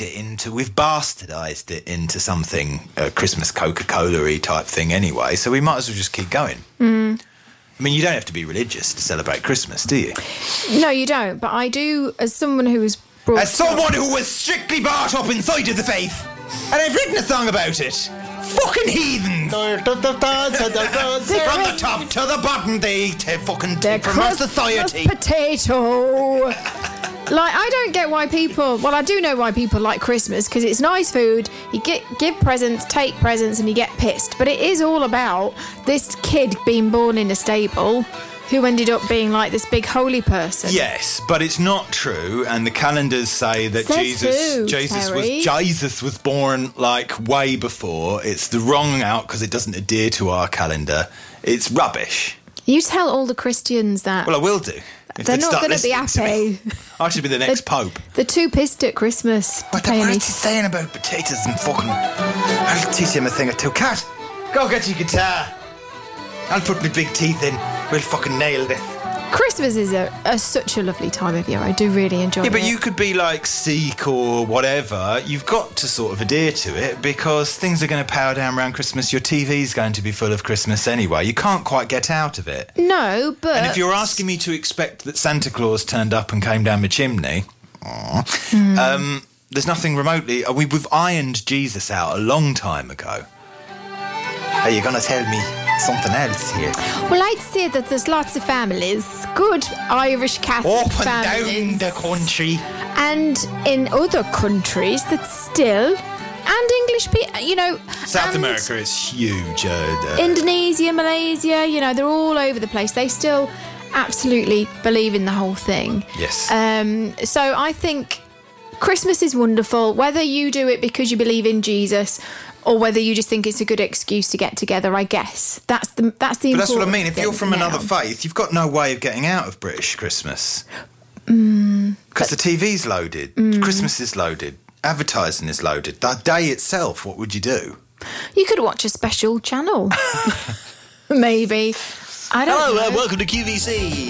bastardised it into something, a Christmas Coca-Cola-y type thing anyway, so we might as well just keep going. I mean, you don't have to be religious to celebrate Christmas, do you? No, you don't. But I do, as someone who was brought As someone who was strictly brought up inside of the faith, and I've written a song about it. Fucking heathens! From the top to the bottom, they fucking take from our society. Potato. Like, I don't get why people... Well, I do know why people like Christmas, because it's nice food, you give presents, take presents, and you get pissed. But it is all about this kid being born in a stable who ended up being like this big holy person. Yes, but it's not true, and the calendars say that Says Jesus was born like way before. It's the wrong out because it doesn't adhere to our calendar. It's rubbish. You tell all the Christians that. Well, I will do. If They're they not start going to be listening happy. to me. I should be the next pope. They're too pissed at Christmas. What is he saying about potatoes and fucking... I'll teach him a thing or two. Cat, go get your guitar. I'll put my big teeth in. We'll fucking nail this. Christmas is such a lovely time of year. I do really enjoy it. Yeah, but you could be like Sikh or whatever. You've got to sort of adhere to it because things are going to power down around Christmas. Your TV's going to be full of Christmas anyway. You can't quite get out of it. No, but... And if you're asking me to expect that Santa Claus turned up and came down my chimney, there's nothing remotely... We've ironed Jesus out a long time ago. Are you going to tell me something else here? Well, I'd say that there's lots of families, good Irish Catholic Up and families. down the country. And in other countries that still... And English people, you know... South and America is huge. Indonesia, Malaysia, you know, they're all over the place. They still absolutely believe in the whole thing. Yes. So I think Christmas is wonderful, whether you do it because you believe in Jesus or whether you just think it's a good excuse to get together, I guess. That's the But that's what I important mean. If you're thing from now. another faith, you've got no way of getting out of British Christmas. Because the TV's loaded. Christmas is loaded. Advertising is loaded. The day itself, what would you do? You could watch a special channel. Maybe. I don't know. Welcome to QVC.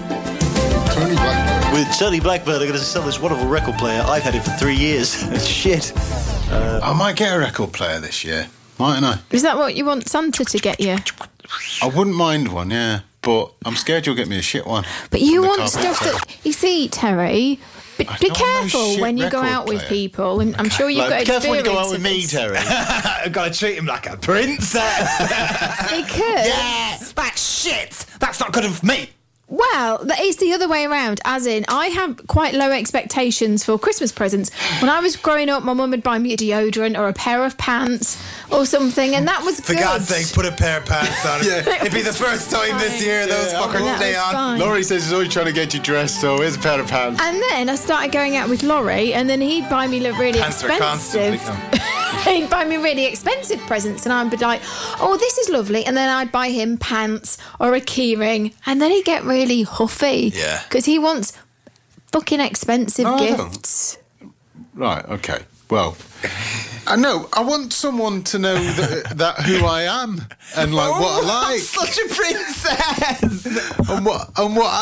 With Tony Blackburn, I'm going to sell this wonderful record player. I've had it for 3 years. It's shit. I might get a record player this year, mightn't I? Is that what you want Santa to get you? I wouldn't mind one, yeah, but I'm scared you'll get me a shit one. But you From the want carpet stuff tail. that... You see, Terry, be don't want no careful shit when you go record out with player. people. And I'm sure you've got Be careful when you experience go out with of me, this. Terry. I've got to treat him like a princess. Because... That's shit. That's not good of me. Well, it's the other way around, as in, I have quite low expectations for Christmas presents. When I was growing up, my mum would buy me a deodorant or a pair of pants or something, and that was For good. God's sake, put a pair of pants on. It'd be the first time this year those fuckers That stay was on. fine. Laurie says he's always trying to get you dressed, so here's a pair of pants. And then I started going out with Laurie, and then he'd buy me really Pants are constantly expensive. He'd buy me really expensive presents, and I'd be like, "Oh, this is lovely," and then I'd buy him pants or a keyring, and then he'd get really huffy. Yeah. Because he wants fucking expensive No, I gifts. Right, okay. Well, I know. I want someone to know that who I am and like what I like Such a princess. and what I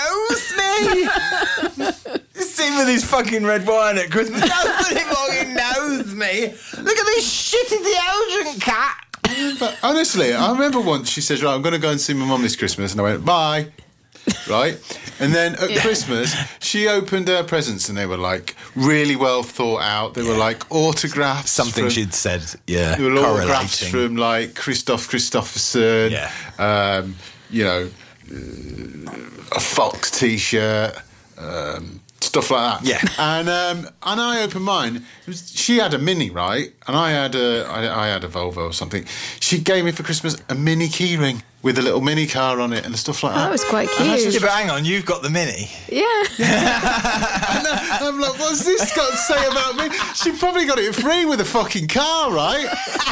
like. Nobody knows me. Same with his fucking red wine at Christmas. Nobody fucking knows knows me. Look at this shitty deodorant cat. But honestly, I remember once she says, right, I'm going to go and see my mum this Christmas. And I went, bye. Right? And then at Christmas, she opened her presents and they were like really well thought out. They were like autographs. Something she'd said, yeah. They were autographs from like Christoph Christopherson. Yeah. You know, a Fox T-shirt. Stuff like that. Yeah. And I opened mine. She had a Mini, right? And I had a Volvo or something. She gave me for Christmas a mini keyring with a little mini car on it and stuff like that. That was quite cute. Yeah, but hang on, you've got the Mini. Yeah. And I'm like, what's this got to say about me? She probably got it free with a fucking car, right?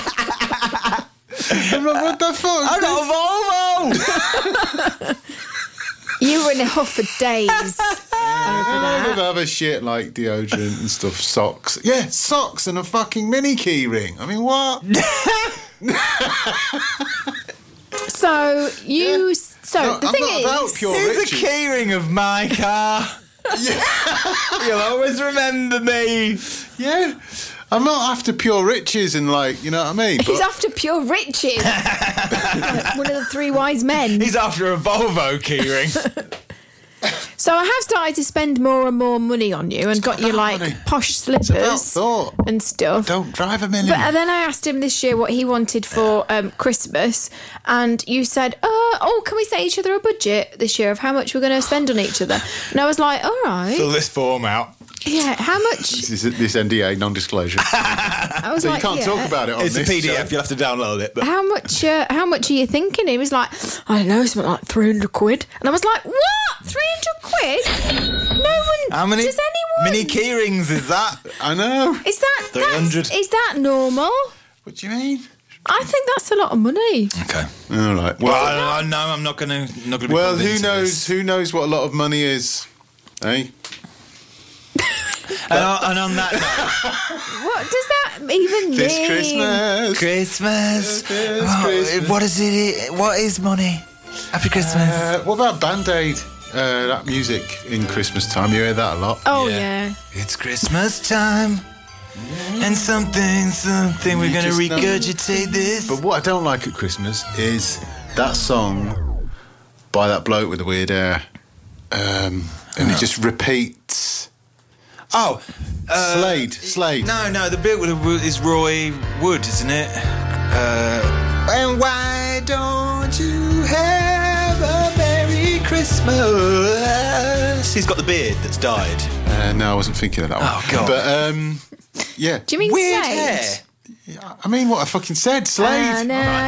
I'm like, what the fuck? I got a Volvo! You were in a huff for days. I love other shit like deodorant and stuff, socks. Yeah, socks and a fucking mini keyring. I mean, what? So you. The thing is, here's a keyring of my car. You'll always remember me. Yeah. I'm not after pure riches and like, you know what I mean? He's after pure riches. Like one of the three wise men. He's after a Volvo keyring. So I have started to spend more and more money on you and got you like posh slippers and stuff. Don't drive a Mini. But then I asked him this year what he wanted for Christmas, and you said, can we set each other a budget this year of how much we're going to spend on each other? And I was like, all right. Fill this form out. Yeah, how much? This NDA, non-disclosure. I was so like, you can't talk about it on it's this a PDF, show. you'll have to download it. But How much are you thinking? He was like, I don't know, something like 300 quid. And I was like, what? 300 quid? No one... How many Does anyone... mini keyrings is that? I know. Is that... 300. Is that normal? What do you mean? I think that's a lot of money. Okay. All right. Well, no, I'm not going to. Well, who knows? Who knows what a lot of money is? Eh? And on that note, What does that even This mean? Christmas. Christmas. What is it? What is money? Happy Christmas. What about Band-Aid? That music in Christmas time. You hear that a lot? Oh, yeah. It's Christmas time. And something, we're going to regurgitate this. But what I don't like at Christmas is that song by that bloke with the weird hair. And it just repeats. Oh, Slade. No, the bit with is Roy Wood, isn't it? And why don't you have a Merry Christmas? He's got the beard that's dyed. No, I wasn't thinking of that one. Oh, God. But, yeah. Do you mean Weird Slade? hair. I mean, what I fucking said, Slade.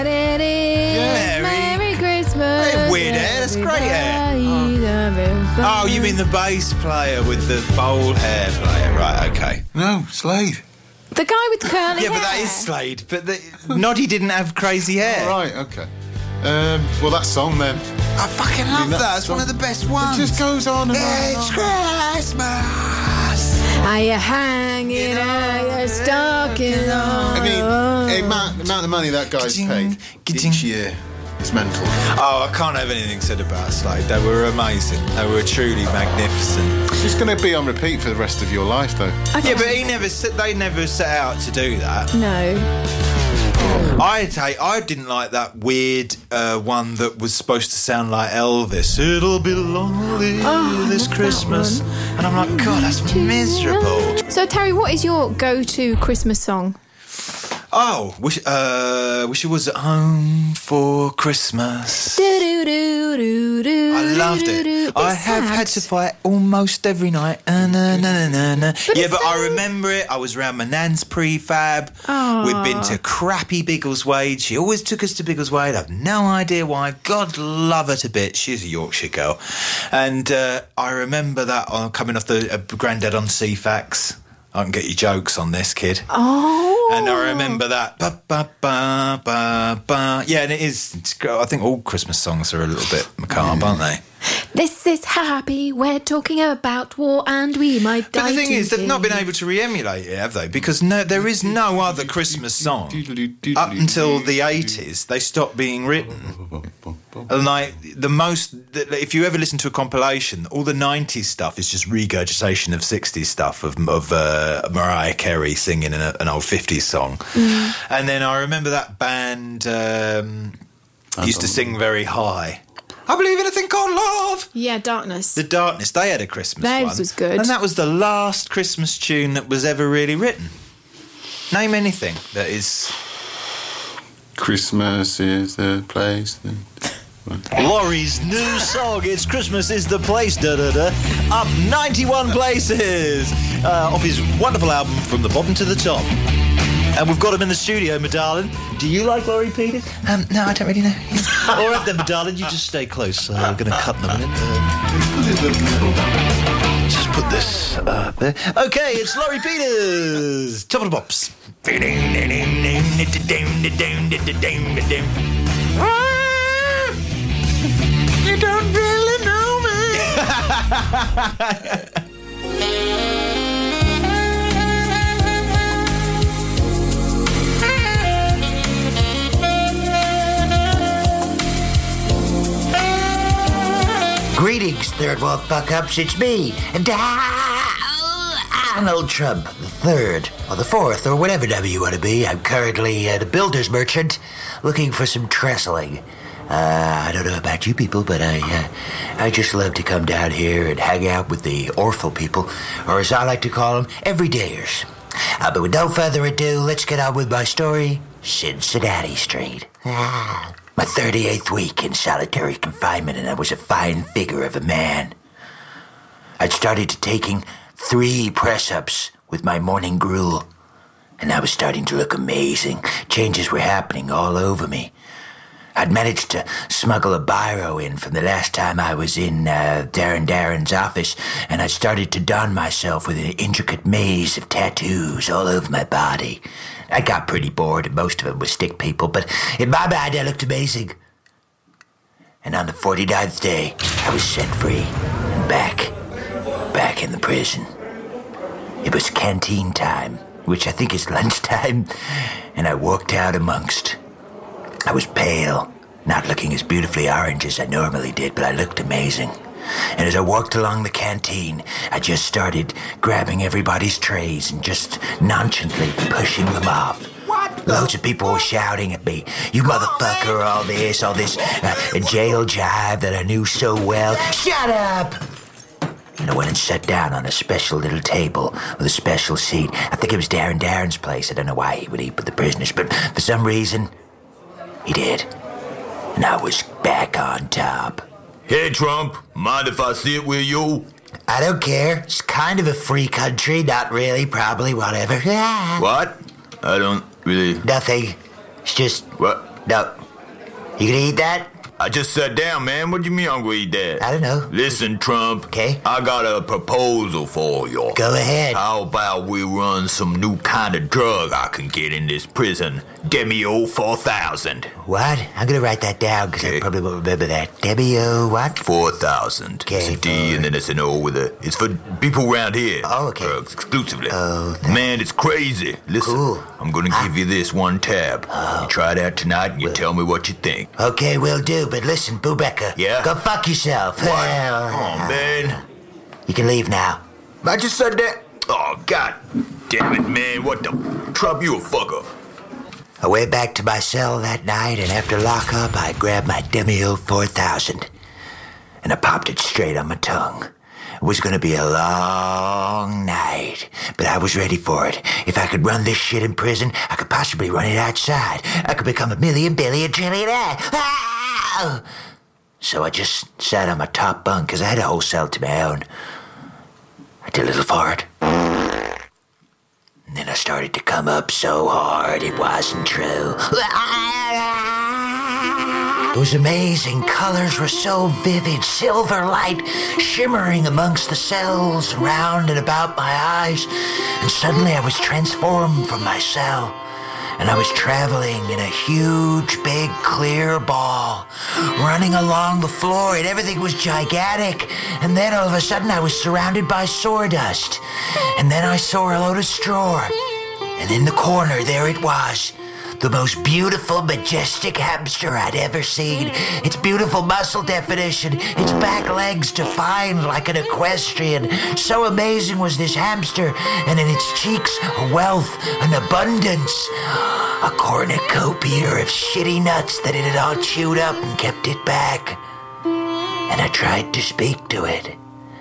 Merry Christmas. Hey, weird hair, that's great hair. Oh, you mean the bass player with the bold hair player? Right, okay. No, Slade. The guy with the curly Yeah, hair. but that is Slade. But Noddy didn't have crazy hair. All right, okay. Well, that song then. I fucking love that. It's one of the best ones. It just goes on and on. It's Christmas. Are you hanging? Are you stalking on? I mean, the amount of money that guy's paid each year is mental. Oh, I can't have anything said about Slade. They were amazing. They were truly magnificent. It's going to be on repeat for the rest of your life, though. Yeah, but they never set out to do that. No. I didn't like that weird one that was supposed to sound like Elvis. It'll be lonely this Christmas. And I'm like, God, that's miserable. So, Terry, what is your go-to Christmas song? Oh, wish it was at home for Christmas. I loved it. I have had to fight almost every night. Yeah, but I remember it. I was around my nan's prefab. We'd been to crappy Biggleswade. She always took us to Biggleswade. I've no idea why. God love her to bits. She's a Yorkshire girl. And I remember that coming off the Grandad on CFAX. I can get you jokes on this, kid. Oh. And I remember that. Ba, ba, ba, ba, ba. Yeah, and it is. I think all Christmas songs are a little bit macabre, aren't they? This is happy. We're talking about war and we might die. But the thing is, they've today. not been able to re-emulate it, have they? Because there is no other Christmas song up until the 80s. They stopped being written. And like if you ever listen to a compilation, all the 90s stuff is just regurgitation of 60s stuff of Mariah Carey singing an old 50s song. And then I remember that band used to sing very high. I believe in a thing called love. Yeah, Darkness. The Darkness. They had a Christmas one. Theirs was good. And that was the last Christmas tune that was ever really written. Name anything that is... Christmas is the place... Laurie's new song, It's Christmas is the Place, up 91 places off his wonderful album From the Bottom to the Top. And we've got him in the studio, my darling. Do you like Laurie Peters? No, I don't really know. All right then, my darling, you just stay close. I'm going to cut them in. Just put this there. Okay, it's Laurie Peters. Top of the Pops. You don't really know me. Greetings, third world fuck-ups, it's me, Donald Trump, the third, or the fourth, or whatever number you want to be. I'm currently the builder's merchant, looking for some trestling. I don't know about you people, but I just love to come down here and hang out with the Orthel people, or as I like to call them, everydayers. But with no further ado, let's get on with my story, Cincinnati Street. My 38th week in solitary confinement, and I was a fine figure of a man. I'd started taking 3 press-ups with my morning gruel, and I was starting to look amazing. Changes were happening all over me. I'd managed to smuggle a biro in from the last time I was in Darren's office, and I started to don myself with an intricate maze of tattoos all over my body. I got pretty bored, and most of them were stick people, but in my mind I looked amazing. And on the 49th day, I was set free and back in the prison. It was canteen time, which I think is lunchtime, and I walked out amongst... I was pale, not looking as beautifully orange as I normally did, but I looked amazing. And as I walked along the canteen, I just started grabbing everybody's trays and just nonchalantly pushing them off. Loads of people were shouting at me, "You motherfucker, all this jail jive that I knew so well. Shut up!" And I went and sat down on a special little table with a special seat. I think it was Darren's place. I don't know why he would eat with the prisoners, but for some reason... he did. And I was back on top. Hey, Trump, mind if I sit with you? I don't care. It's kind of a free country. Not really, probably, whatever. What? I don't really... Nothing. It's just... What? No. You gonna eat that? I just sat down, man. What do you mean I'm gonna eat that? I don't know. Listen, Trump. Okay. I got a proposal for you. Go ahead. How about we run some new kind of drug I can get in this prison? Demio 4000. What? I'm gonna write that down because I probably won't remember that. Demio what? 4000. Okay. It's a D and then it's an O with a... It's for people around here. Oh, okay. Drugs exclusively. Oh, man, it's crazy. Listen, cool. I'm gonna give you this one tab. You try it out tonight and you tell me what you think. Okay, will do. But listen, Bubeka. Yeah? Go fuck yourself. What? Oh, man. You can leave now. I just said that. Oh, God damn it, man. What the... Trump, you a fucker. I went back to my cell that night, and after lockup, I grabbed my Demio 4000, and I popped it straight on my tongue. It was going to be a long night, but I was ready for it. If I could run this shit in prison, I could possibly run it outside. I could become a million, billion, trillionaire. Ah! So I just sat on my top bunk, because I had a whole cell to my own. I did a little fart. And then I started to come up so hard it wasn't true. It was amazing. Colors were so vivid. Silver light shimmering amongst the cells around and about my eyes. And suddenly I was transformed from my cell. And I was traveling in a huge, big, clear ball, running along the floor, and everything was gigantic. And then all of a sudden, I was surrounded by sawdust. And then I saw a load of straw. And in the corner, there it was. The most beautiful, majestic hamster I'd ever seen. Its beautiful muscle definition, its back legs defined like an equestrian. So amazing was this hamster, and in its cheeks, a wealth, an abundance. A cornucopia of shitty nuts that it had all chewed up and kept it back. And I tried to speak to it.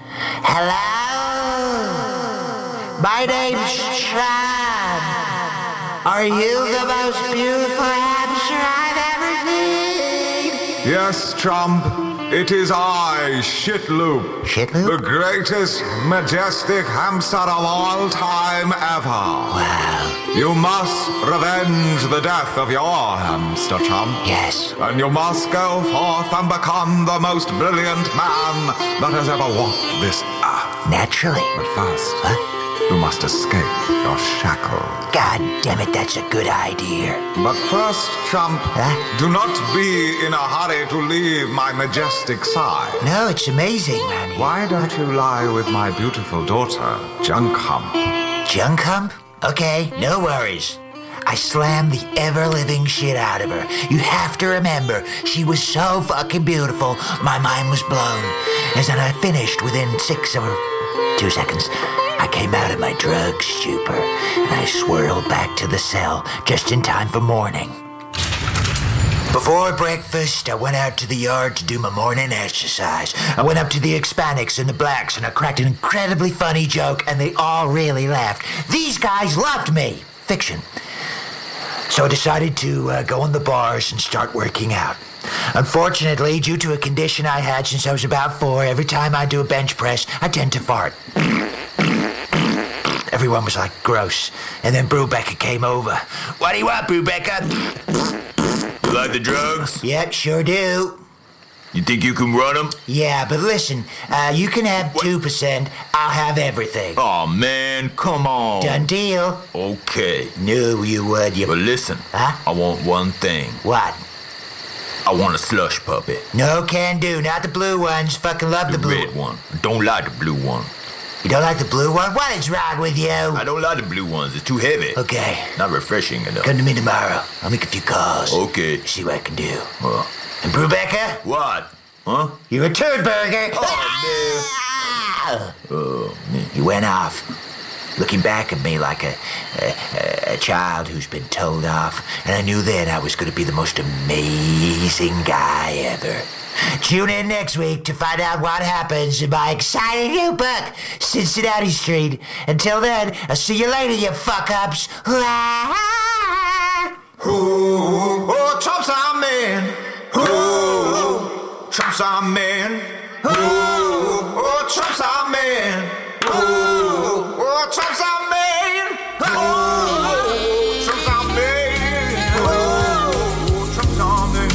Hello? My name's Tram. Are you the most beautiful hamster I've ever seen? Yes, Trump. It is I, Shitloop. Shitloop? The greatest, majestic hamster of all time ever. Wow. You must revenge the death of your hamster, Trump. Yes. And you must go forth and become the most brilliant man that has ever walked this earth. Naturally. But first, you must escape your shackles. God damn it, that's a good idea. But first, Trump, do not be in a hurry to leave my majestic side. No, it's amazing, man. Why don't you lie with my beautiful daughter, Junk Hump? Junk Hump? Okay, no worries. I slammed the ever-living shit out of her. You have to remember, she was so fucking beautiful, my mind was blown. As then I finished within 6 or 2 seconds. I came out of my drug stupor, and I swirled back to the cell just in time for morning. Before breakfast, I went out to the yard to do my morning exercise. I went up to the Hispanics and the blacks, and I cracked an incredibly funny joke, and they all really laughed. These guys loved me. Fiction. So I decided to go in the bars and start working out. Unfortunately, due to a condition I had since I was about 4, every time I do a bench press, I tend to fart. Everyone was like, gross. And then Brubaker came over. What do you want, Brubaker? You like the drugs? Yep, sure do. You think you can run them? Yeah, but listen, you can have 2%. I'll have everything. Oh man, come on. Done deal. Okay. No, you would. But listen, I want one thing. What? I want a slush puppet. No can do. Not the blue ones. Fucking love the blue red one. Don't like the blue one. You don't like the blue one? What is wrong with you? I don't like the blue ones. It's too heavy. Okay. Not refreshing enough. Come to me tomorrow. I'll make a few calls. Okay. See what I can do. And Brubaker? What? Huh? You're a turd burger. Oh, man. He went off, looking back at me like a child who's been told off. And I knew then I was going to be the most amazing guy ever. Tune in next week to find out what happens in my exciting new book, Cincinnati Street. Until then, I'll see you later, you fuck-ups. Oh, Trump's our man. Oh, Trump's our man. Oh, Trump's our man. Oh, Trump's our man. Oh, Trump's our man. Oh, Trump's our man.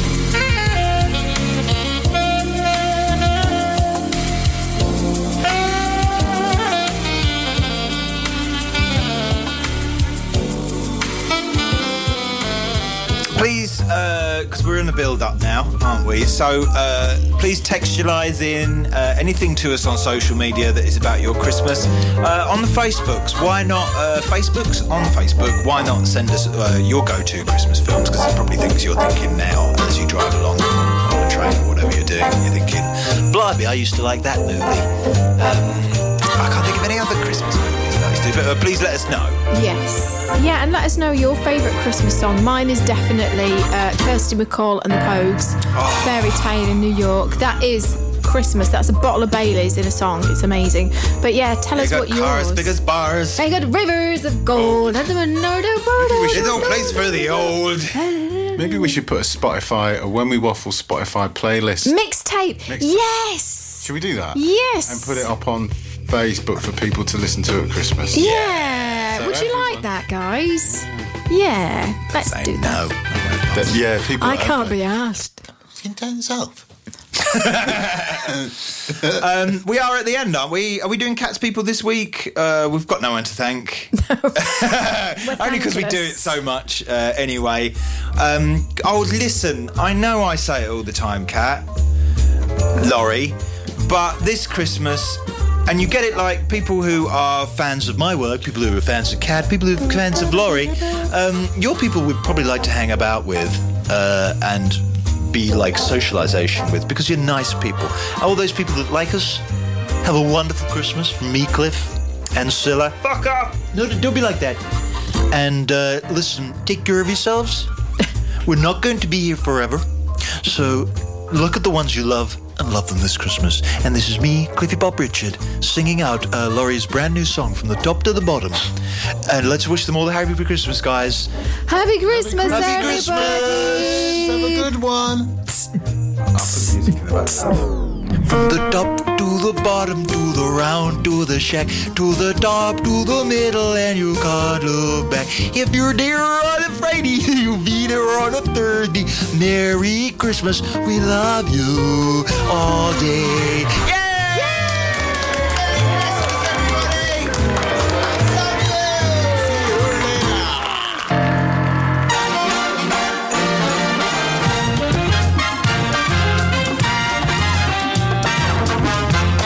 Please, because we're in the build-up now, aren't we? So please textualise in anything to us on social media that is about your Christmas. On the Facebooks, why not? Facebooks on Facebook, why not send us your go-to Christmas films? Because there's probably things you're thinking now as you drive along on a train or whatever you're doing. You're thinking, blimey, I used to like that movie. I can't think of any other Christmas movies that I used to, but please let us know. Yes. Yeah, and let us know your favourite Christmas song. Mine is definitely Kirsty MacColl and the Pogues, Fairy Tale in New York. That is Christmas. That's a bottle of Baileys in a song. It's amazing. But yeah, tell us what yours. Cars big as bars. I got rivers of gold. And the There's no place for the old. Maybe we should put a When We Waffle Spotify playlist. Mixtape. Yes. Should we do that? Yes. And put it up on Facebook for people to listen to at Christmas. Yeah. So would you like that, guys? Yeah. Let's do that. Yeah, people. I can't be asked. fucking turn yourself. We are at the end, aren't we? Are we doing Cats People this week? We've got no one to thank. Only because we do it so much anyway. Listen, I know I say it all the time, Kat, Laurie, but this Christmas, and you get it like people who are fans of my work, people who are fans of Kat, people who are fans of Laurie, your people would probably like to hang about with and be like socialisation with, because you're nice people. All those people that like us, have a wonderful Christmas from me, Cliff, and Scylla. Fuck up! No, don't be like that. And listen, take care of yourselves. We're not going to be here forever, so look at the ones you love and love them this Christmas. And this is me, Cliffy Bob Richard, singing out Laurie's brand new song from the top to the bottom. And let's wish them all a happy Christmas, guys. Happy Christmas, Happy everybody! Have a good one. From the top to the bottom, to the round, to the shack, to the top, to the middle, and you can't look back. If you're there on a Friday, you'll be there on a Thursday. Merry Christmas, we love you all day. Yeah!